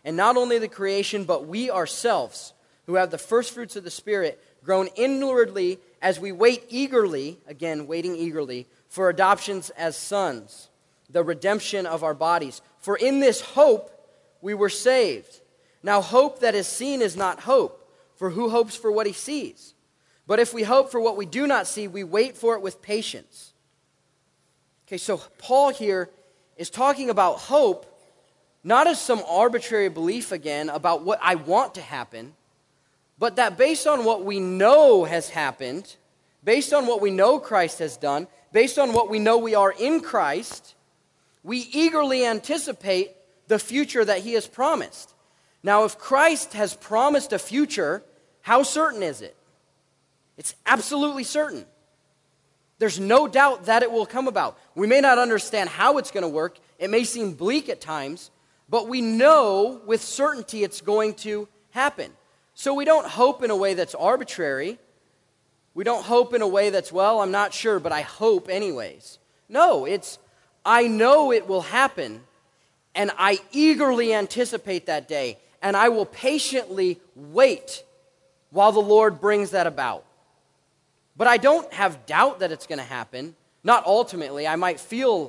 And not only the creation, but we ourselves, who have the first fruits of the Spirit, groan inwardly as we wait eagerly, again, waiting eagerly, for adoptions as sons, the redemption of our bodies. For in this hope we were saved. Now hope that is seen is not hope, for who hopes for what he sees? But if we hope for what we do not see, we wait for it with patience. Okay, so Paul here is talking about hope, not as some arbitrary belief again about what I want to happen, but that based on what we know has happened, based on what we know Christ has done, based on what we know we are in Christ, we eagerly anticipate the future that he has promised. Now, if Christ has promised a future, how certain is it? It's absolutely certain. There's no doubt that it will come about. We may not understand how it's going to work. It may seem bleak at times, but we know with certainty it's going to happen. So we don't hope in a way that's arbitrary. We don't hope in a way that's, well, I'm not sure, but I hope anyways. No, it's, I know it will happen, and I eagerly anticipate that day, and I will patiently wait while the Lord brings that about. But I don't have doubt that it's going to happen. Not ultimately. I might feel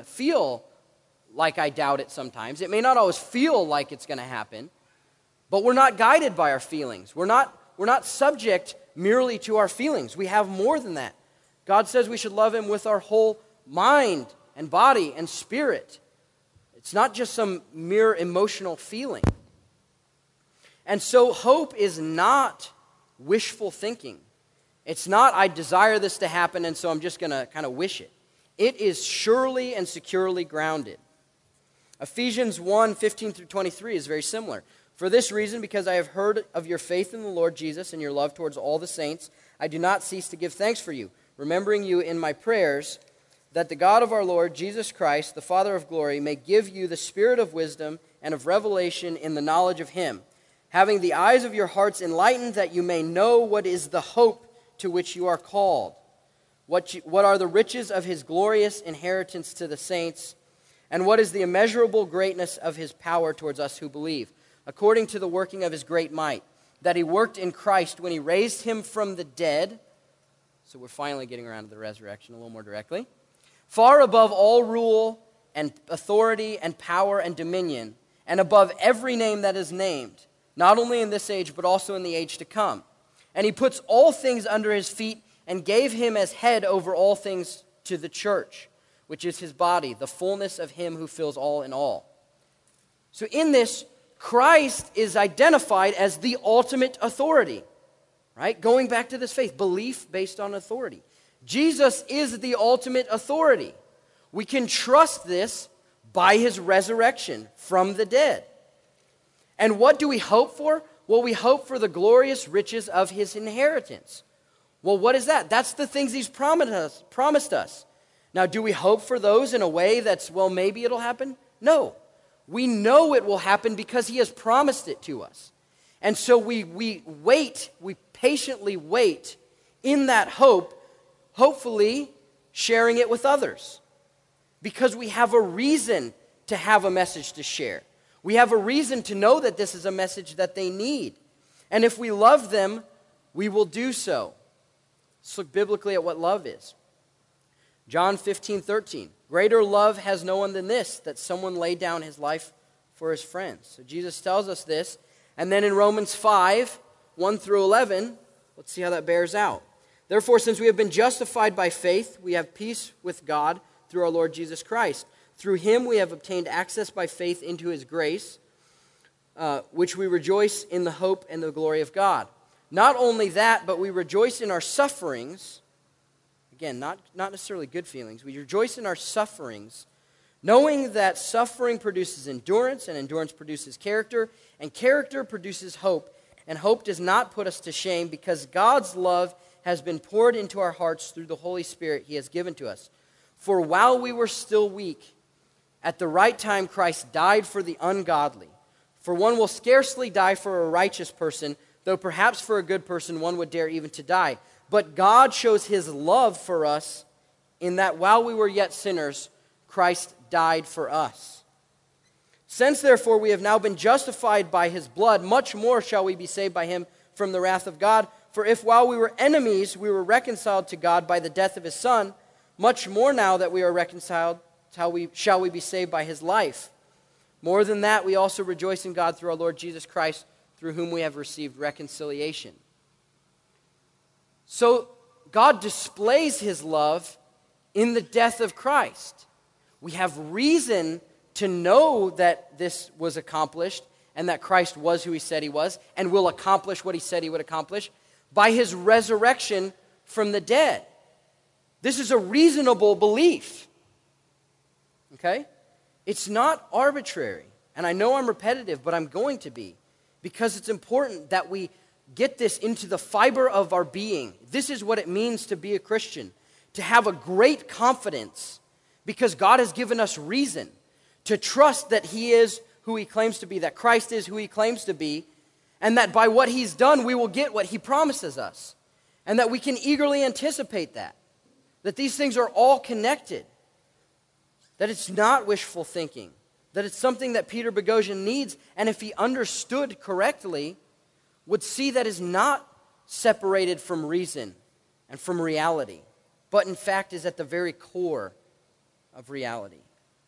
like I doubt it sometimes. It may not always feel like it's going to happen, but we're not guided by our feelings. We're not subject merely to our feelings. We have more than that. God says we should love him with our whole mind and body and spirit. It's not just some mere emotional feeling. And so hope is not wishful thinking. It's not, I desire this to happen, and so I'm just going to kind of wish it. It is surely and securely grounded. Ephesians 1:15-23 is very similar. For this reason, because I have heard of your faith in the Lord Jesus and your love towards all the saints, I do not cease to give thanks for you, remembering you in my prayers, that the God of our Lord Jesus Christ, the Father of glory, may give you the spirit of wisdom and of revelation in the knowledge of him, having the eyes of your hearts enlightened, that you may know what is the hope to which you are called, what are the riches of his glorious inheritance to the saints, and what is the immeasurable greatness of his power towards us who believe, according to the working of his great might, that he worked in Christ when he raised him from the dead. So we're finally getting around to the resurrection a little more directly. Far above all rule and authority and power and dominion, and above every name that is named, not only in this age but also in the age to come. And he puts all things under his feet and gave him as head over all things to the church, which is his body, the fullness of him who fills all in all. So in this, Christ is identified as the ultimate authority, right? Going back to this faith, belief based on authority. Jesus is the ultimate authority. We can trust this by his resurrection from the dead. And what do we hope for? Well, we hope for the glorious riches of his inheritance. Well, what is that? That's the things he's promised us. Now, do we hope for those in a way that's, well, maybe it'll happen? No. We know it will happen because he has promised it to us. And so we wait, we patiently wait in that hope, hopefully sharing it with others. Because we have a reason to have a message to share. We have a reason to know that this is a message that they need. And if we love them, we will do so. Let's look biblically at what love is. John 15:13. Greater love has no one than this, that someone lay down his life for his friends. So Jesus tells us this. And then in Romans 5:1-11, let's see how that bears out. Therefore, since we have been justified by faith, we have peace with God through our Lord Jesus Christ. Through him we have obtained access by faith into his grace, which we rejoice in the hope and the glory of God. Not only that, but we rejoice in our sufferings. Again, not necessarily good feelings. We rejoice in our sufferings, knowing that suffering produces endurance, and endurance produces character, and character produces hope. And hope does not put us to shame, because God's love has been poured into our hearts through the Holy Spirit he has given to us. For while we were still weak, at the right time Christ died for the ungodly. For one will scarcely die for a righteous person, though perhaps for a good person one would dare even to die. But God shows his love for us in that while we were yet sinners, Christ died for us. Since, therefore, we have now been justified by his blood, much more shall we be saved by him from the wrath of God. For if while we were enemies, we were reconciled to God by the death of his Son, much more now that we are reconciled, shall we be saved by his life. More than that, we also rejoice in God through our Lord Jesus Christ, through whom we have received reconciliation. So God displays his love in the death of Christ. We have reason to know that this was accomplished and that Christ was who he said he was and will accomplish what he said he would accomplish by his resurrection from the dead. This is a reasonable belief. Okay? It's not arbitrary. And I know I'm repetitive, but I'm going to be, because it's important that we get this into the fiber of our being. This is what it means to be a Christian, to have a great confidence, because God has given us reason to trust that he is who he claims to be, that Christ is who he claims to be, and that by what he's done, we will get what he promises us, and that we can eagerly anticipate that these things are all connected, that it's not wishful thinking, that it's something that Peter Boghossian needs, and if he understood correctly, would see that is not separated from reason and from reality, but in fact is at the very core of reality.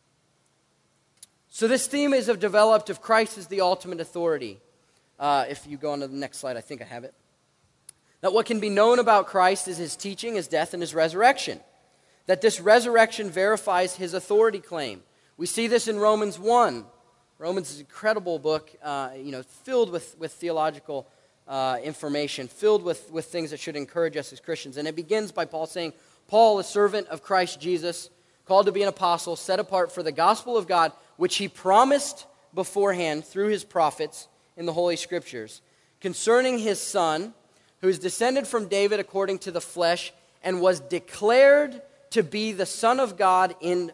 So this theme is developed of Christ as the ultimate authority. If you go on to the next slide, I think I have it. That what can be known about Christ is his teaching, his death, and his resurrection. That this resurrection verifies his authority claim. We see this in Romans 1. Romans is an incredible book, filled with theological information, filled with things that should encourage us as Christians. And it begins by Paul saying, Paul, a servant of Christ Jesus, called to be an apostle, set apart for the gospel of God, which he promised beforehand through his prophets in the Holy Scriptures, concerning his Son, who is descended from David according to the flesh, and was declared to be the Son of God in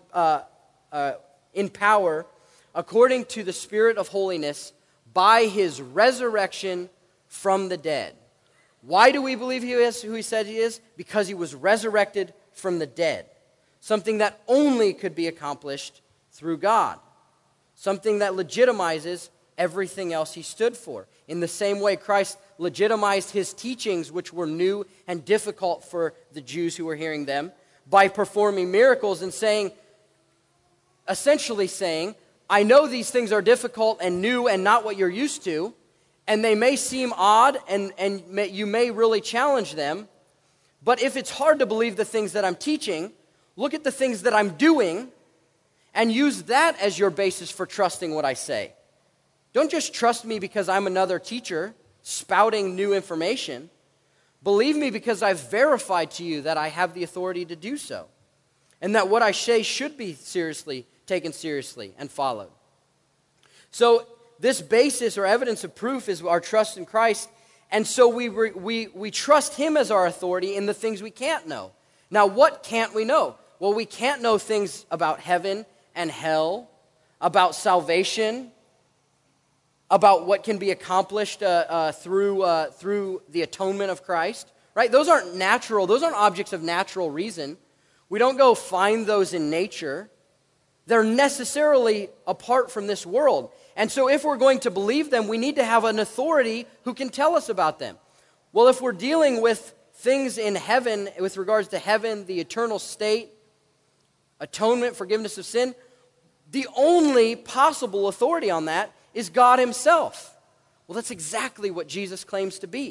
power, according to the Spirit of holiness, by his resurrection from the dead. Why do we believe he is who he said he is? Because he was resurrected from the dead. Something that only could be accomplished through God. Something that legitimizes everything else he stood for. In the same way, Christ legitimized his teachings, which were new and difficult for the Jews who were hearing them, by performing miracles and essentially saying, I know these things are difficult and new and not what you're used to, and they may seem odd and you may really challenge them, but if it's hard to believe the things that I'm teaching, look at the things that I'm doing and use that as your basis for trusting what I say. Don't just trust me because I'm another teacher spouting new information. Believe me because I've verified to you that I have the authority to do so, and that what I say should be taken seriously and followed. So this basis or evidence of proof is our trust in Christ, and so we trust him as our authority in the things we can't know. Now, what can't we know? Well, we can't know things about heaven and hell, about salvation, about what can be accomplished through the atonement of Christ, right? Those aren't natural. Those aren't objects of natural reason. We don't go find those in nature. They're necessarily apart from this world. And so if we're going to believe them, we need to have an authority who can tell us about them. Well, if we're dealing with things in heaven, with regards to heaven, the eternal state, atonement, forgiveness of sin, the only possible authority on that is God himself. Well, that's exactly what Jesus claims to be.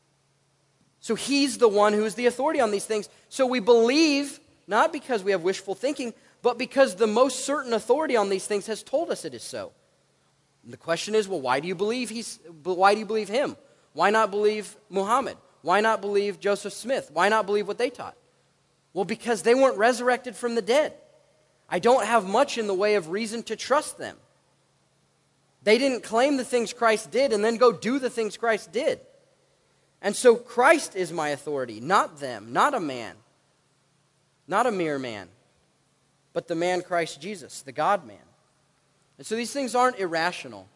So he's the one who is the authority on these things. So we believe, not because we have wishful thinking, but because the most certain authority on these things has told us it is so. And the question is, well, why do you believe him? Why not believe Muhammad? Why not believe Joseph Smith? Why not believe what they taught? Well, because they weren't resurrected from the dead. I don't have much in the way of reason to trust them. They didn't claim the things Christ did and then go do the things Christ did. And so Christ is my authority, not them, not a man, not a mere man, but the man Christ Jesus, the God-man. And so these things aren't irrational.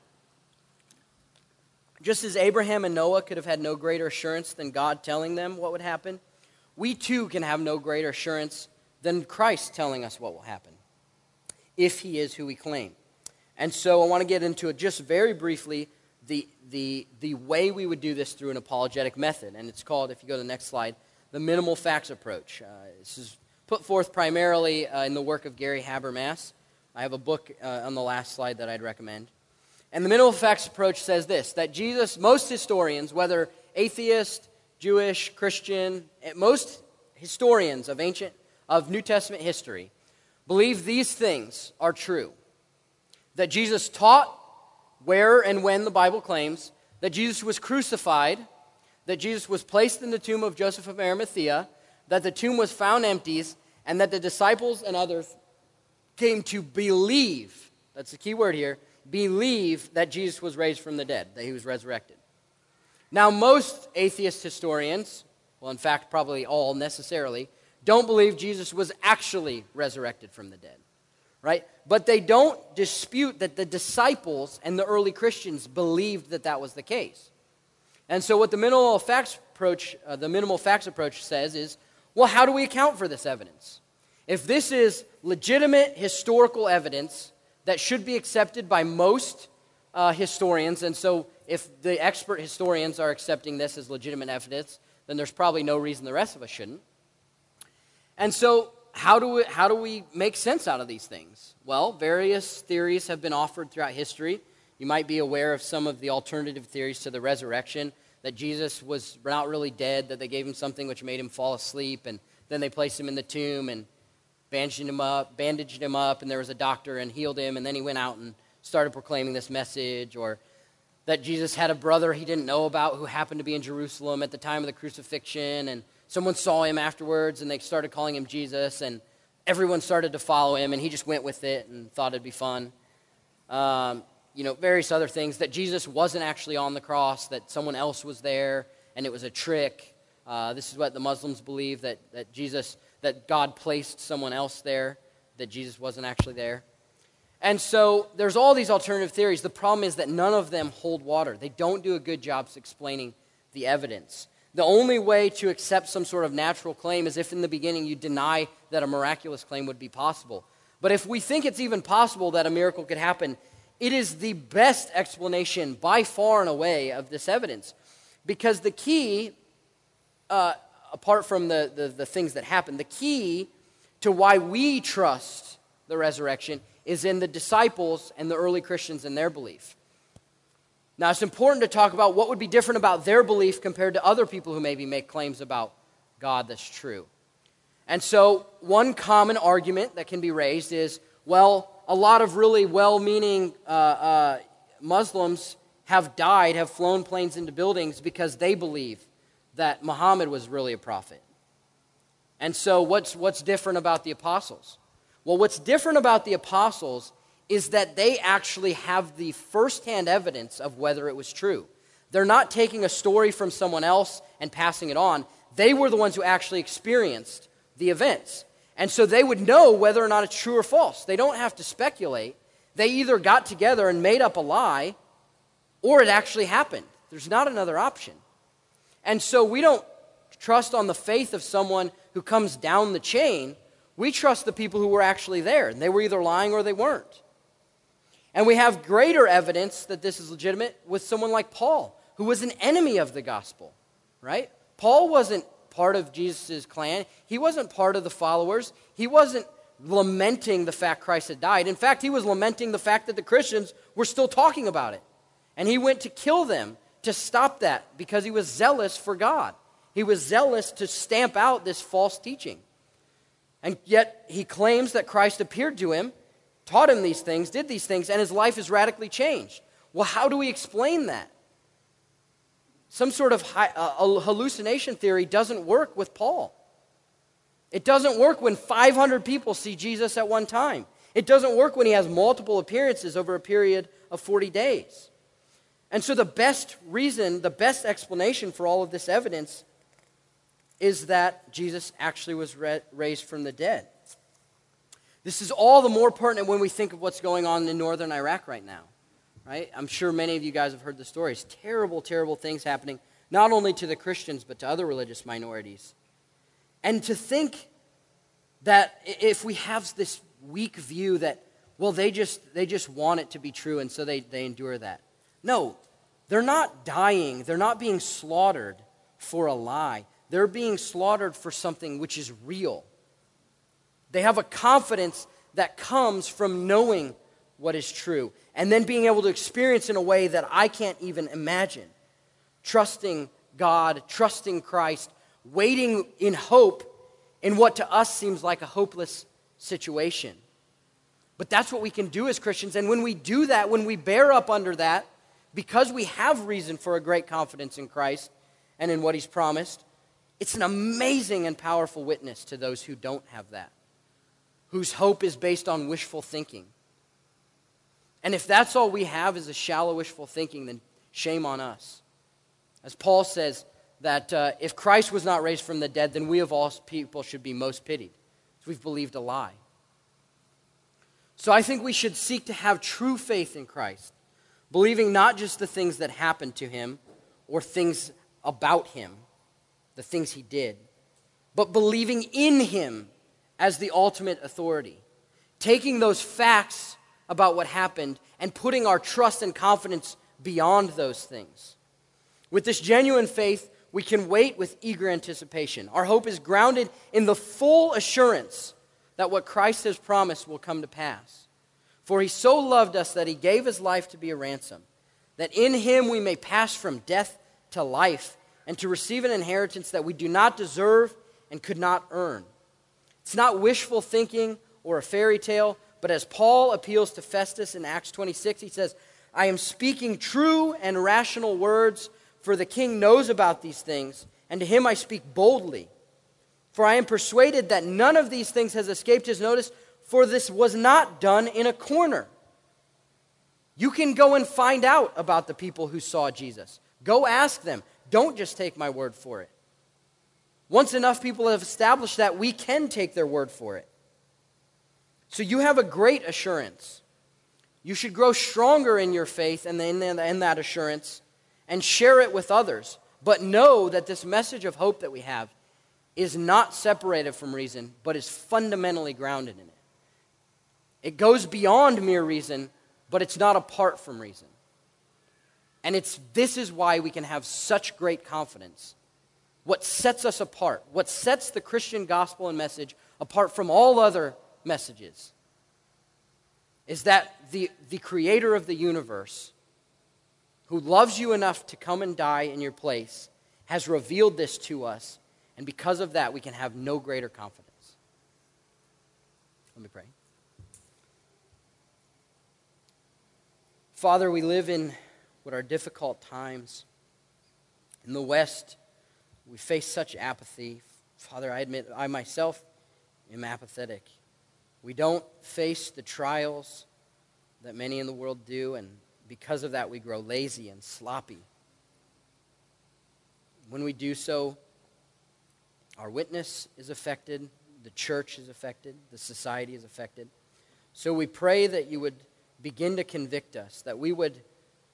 Just as Abraham and Noah could have had no greater assurance than God telling them what would happen, we too can have no greater assurance than Christ telling us what will happen, if he is who we claim. And so I want to get into it just very briefly, the way we would do this through an apologetic method. And it's called, if you go to the next slide, the minimal facts approach. This is put forth primarily in the work of Gary Habermas. I have a book on the last slide that I'd recommend. And the minimal facts approach says this, that Jesus, most historians, whether atheist, Jewish, Christian, most historians of New Testament history, believe these things are true. That Jesus taught where and when the Bible claims, that Jesus was crucified, that Jesus was placed in the tomb of Joseph of Arimathea, that the tomb was found empty, and that the disciples and others came to believe, that's the key word here, believe that Jesus was raised from the dead, that he was resurrected. Now, most atheist historians, well, in fact, probably all necessarily, don't believe Jesus was actually resurrected from the dead, right? But they don't dispute that the disciples and the early Christians believed that that was the case. And so what the minimal facts approach says is, well, how do we account for this evidence? If this is legitimate historical evidence that should be accepted by most historians, and so if the expert historians are accepting this as legitimate evidence, then there's probably no reason the rest of us shouldn't. And so how do we make sense out of these things? Well, various theories have been offered throughout history. You might be aware of some of the alternative theories to the resurrection, that Jesus was not really dead, that they gave him something which made him fall asleep, and then they placed him in the tomb and bandaged him up, and there was a doctor and healed him, and then he went out and started proclaiming this message, or that Jesus had a brother he didn't know about who happened to be in Jerusalem at the time of the crucifixion, and someone saw him afterwards, and they started calling him Jesus, and everyone started to follow him, and he just went with it and thought it'd be fun. Various other things, that Jesus wasn't actually on the cross, that someone else was there, and it was a trick. This is what the Muslims believe, that God placed someone else there, that Jesus wasn't actually there. And so there's all these alternative theories. The problem is that none of them hold water. They don't do a good job explaining the evidence. The only way to accept some sort of natural claim is if in the beginning you deny that a miraculous claim would be possible. But if we think it's even possible that a miracle could happen, it is the best explanation by far and away of this evidence. Because the key, apart from the things that happen, the key to why we trust the resurrection is in the disciples and the early Christians and their belief. Now, it's important to talk about what would be different about their belief compared to other people who maybe make claims about God that's true. And so, one common argument that can be raised is, well, a lot of really well-meaning Muslims have flown planes into buildings because they believe that Muhammad was really a prophet. And so, what's different about the apostles? Well, what's different about the apostles is that they actually have the first-hand evidence of whether it was true. They're not taking a story from someone else and passing it on. They were the ones who actually experienced the events. And so they would know whether or not it's true or false. They don't have to speculate. They either got together and made up a lie, or it actually happened. There's not another option. And so we don't trust on the faith of someone who comes down the chain. We trust the people who were actually there. And they were either lying or they weren't. And we have greater evidence that this is legitimate with someone like Paul, who was an enemy of the gospel, right? Paul wasn't part of Jesus' clan. He wasn't part of the followers. He wasn't lamenting the fact Christ had died. In fact, he was lamenting the fact that the Christians were still talking about it. And he went to kill them to stop that because he was zealous for God. He was zealous to stamp out this false teaching. And yet he claims that Christ appeared to him, taught him these things, did these things, and his life is radically changed. Well, how do we explain that? Some sort of hallucination theory doesn't work with Paul. It doesn't work when 500 people see Jesus at one time. It doesn't work when he has multiple appearances over a period of 40 days. And so the best reason, the best explanation for all of this evidence is that Jesus actually was raised from the dead. This is all the more pertinent when we think of what's going on in northern Iraq right now, right? I'm sure many of you guys have heard the stories. Terrible, terrible things happening, not only to the Christians, but to other religious minorities. And to think that if we have this weak view that, well, they just want it to be true, and so they endure that. No, they're not dying. They're not being slaughtered for a lie. They're being slaughtered for something which is real. They have a confidence that comes from knowing what is true and then being able to experience in a way that I can't even imagine. Trusting God, trusting Christ, waiting in hope in what to us seems like a hopeless situation. But that's what we can do as Christians. And when we do that, when we bear up under that, because we have reason for a great confidence in Christ and in what He's promised, it's an amazing and powerful witness to those who don't have that, whose hope is based on wishful thinking. And if that's all we have is a shallow wishful thinking, then shame on us. As Paul says, that if Christ was not raised from the dead, then we of all people should be most pitied, because we've believed a lie. So I think we should seek to have true faith in Christ, believing not just the things that happened to Him or things about Him, the things He did, but believing in Him as the ultimate authority, taking those facts about what happened and putting our trust and confidence beyond those things. With this genuine faith, we can wait with eager anticipation. Our hope is grounded in the full assurance that what Christ has promised will come to pass. For He so loved us that He gave His life to be a ransom, that in Him we may pass from death to life and to receive an inheritance that we do not deserve and could not earn. It's not wishful thinking or a fairy tale, but as Paul appeals to Festus in Acts 26, he says, I am speaking true and rational words, for the king knows about these things, and to him I speak boldly. For I am persuaded that none of these things has escaped his notice, for this was not done in a corner. You can go and find out about the people who saw Jesus. Go ask them. Don't just take my word for it. Once enough people have established that, we can take their word for it. So you have a great assurance. You should grow stronger in your faith and in that assurance and share it with others. But know that this message of hope that we have is not separated from reason, but is fundamentally grounded in it. It goes beyond mere reason, but it's not apart from reason. And this is why we can have such great confidence. What sets us apart, what sets the Christian gospel and message apart from all other messages, is that the creator of the universe, who loves you enough to come and die in your place, has revealed this to us, and because of that, we can have no greater confidence. Let me pray. Father, we live in what are difficult times. In the West, we face such apathy. Father, I admit I myself am apathetic. We don't face the trials that many in the world do, and because of that, we grow lazy and sloppy. When we do so, our witness is affected, the church is affected, the society is affected. So we pray that you would begin to convict us, that we would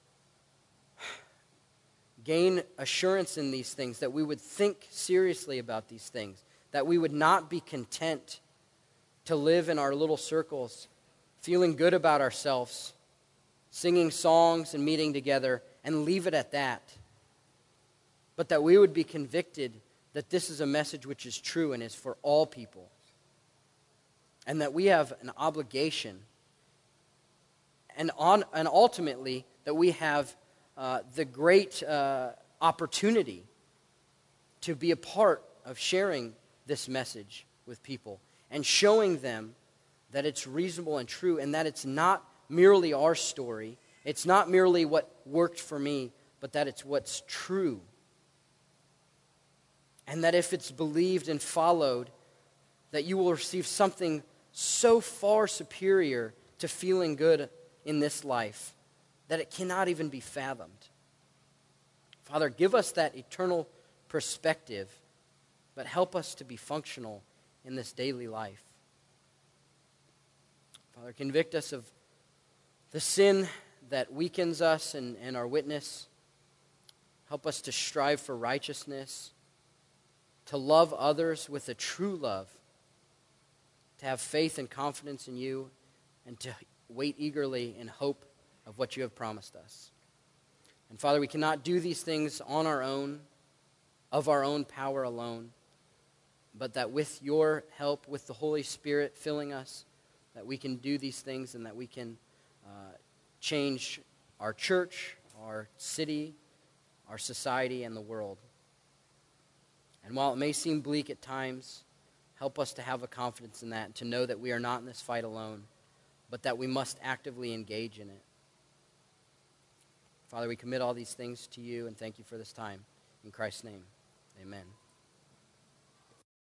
gain assurance in these things, that we would think seriously about these things, that we would not be content to live in our little circles, feeling good about ourselves, singing songs and meeting together, and leave it at that. But that we would be convicted that this is a message which is true and is for all people. And that we have an obligation, and ultimately that we have the great opportunity to be a part of sharing this message with people and showing them that it's reasonable and true, and that it's not merely our story, it's not merely what worked for me, but that it's what's true. And that if it's believed and followed, that you will receive something so far superior to feeling good in this life that it cannot even be fathomed. Father, give us that eternal perspective, but help us to be functional in this daily life. Father, convict us of the sin that weakens us and our witness. Help us to strive for righteousness, to love others with a true love, to have faith and confidence in you, and to wait eagerly in hope of what you have promised us. And Father, we cannot do these things on our own, of our own power alone, but that with your help, with the Holy Spirit filling us, that we can do these things and that we can change our church, our city, our society, and the world. And while it may seem bleak at times, help us to have a confidence in that and to know that we are not in this fight alone, but that we must actively engage in it. Father, we commit all these things to you and thank you for this time. In Christ's name, amen.